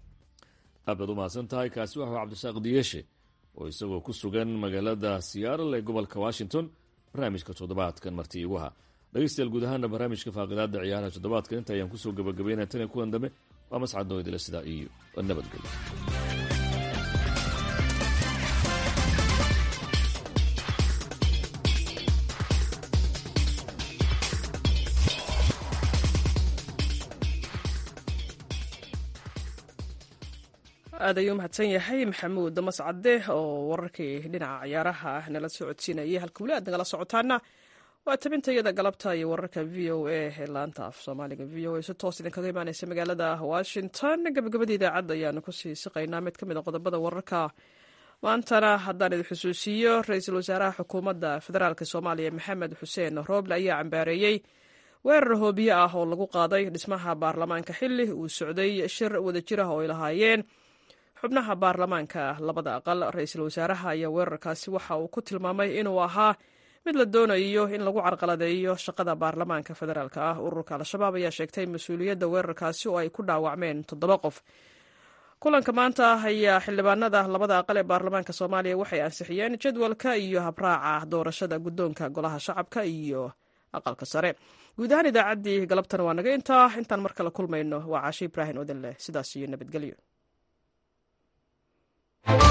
[SPEAKER 21] aad baad u mahadsan tahay kaasi waxaa cabdirasaaq diyeshe oo isagoo ku sugan magaalada seattle ee gobolka washington barnaamijka toddobaadkan marti igu ahaa dhegeystayaal guud ahaana barnaamijka faaqidaada ciyaaraha toddobaadkan inta ayaan kusoo gabagabeynaya tan iyo kulan dambe waa mascad nooidile sidaa iyo nabadgelyo.
[SPEAKER 1] aad ayuu mahadsan yahay maxamuud mascade oo wararkii dhinaca ciyaaraha nala soo codsiinayay halka weli aad nagala socotaana waa tabintayada galabta iyo wararka v o a ee laanta af soomaaliga v o a si toos idinkaga imaaneysa magaalada washington gabagabadii idaacadda ayaanu kusii siqaynaa mid ka mid a qodobada wararka maantana haddaan idin xusuusiyo ra-iisul wasaaraha xukuumadda federaalk soomaaliya maxamed xuseen rooble ayaa cambaareeyey weerar hoobiye ah oo lagu qaaday dhismaha baarlamaanka xili uu socday shir wadajir ah oo ay lahaayeen xubnaha baarlamaanka labada aqal. ra-iisul wasaaraha ayaa weerarkaasi waxa uu ku tilmaamay inuu ahaa mid la doonayo in lagu carqaladeeyo shaqada baarlamaanka federaalk ah. ururka al-shabaab ayaa sheegtay mas-uuliyadda weerarkaasi oo ay ku dhaawacmeen toddoba qof. kulanka maanta ayaa xildhibaanada labada aqal ee baarlamaanka soomaaliya waxay ansixiyeen jadwalka iyo habraaca doorashada guddoonka golaha shacabka iyo aqalka sare. guud ahaan idaacaddii galabtan waa naga intaa intaan mar kale kulmayno waa caashe ibraahim odanleh sidaas iyo nabadgelyo.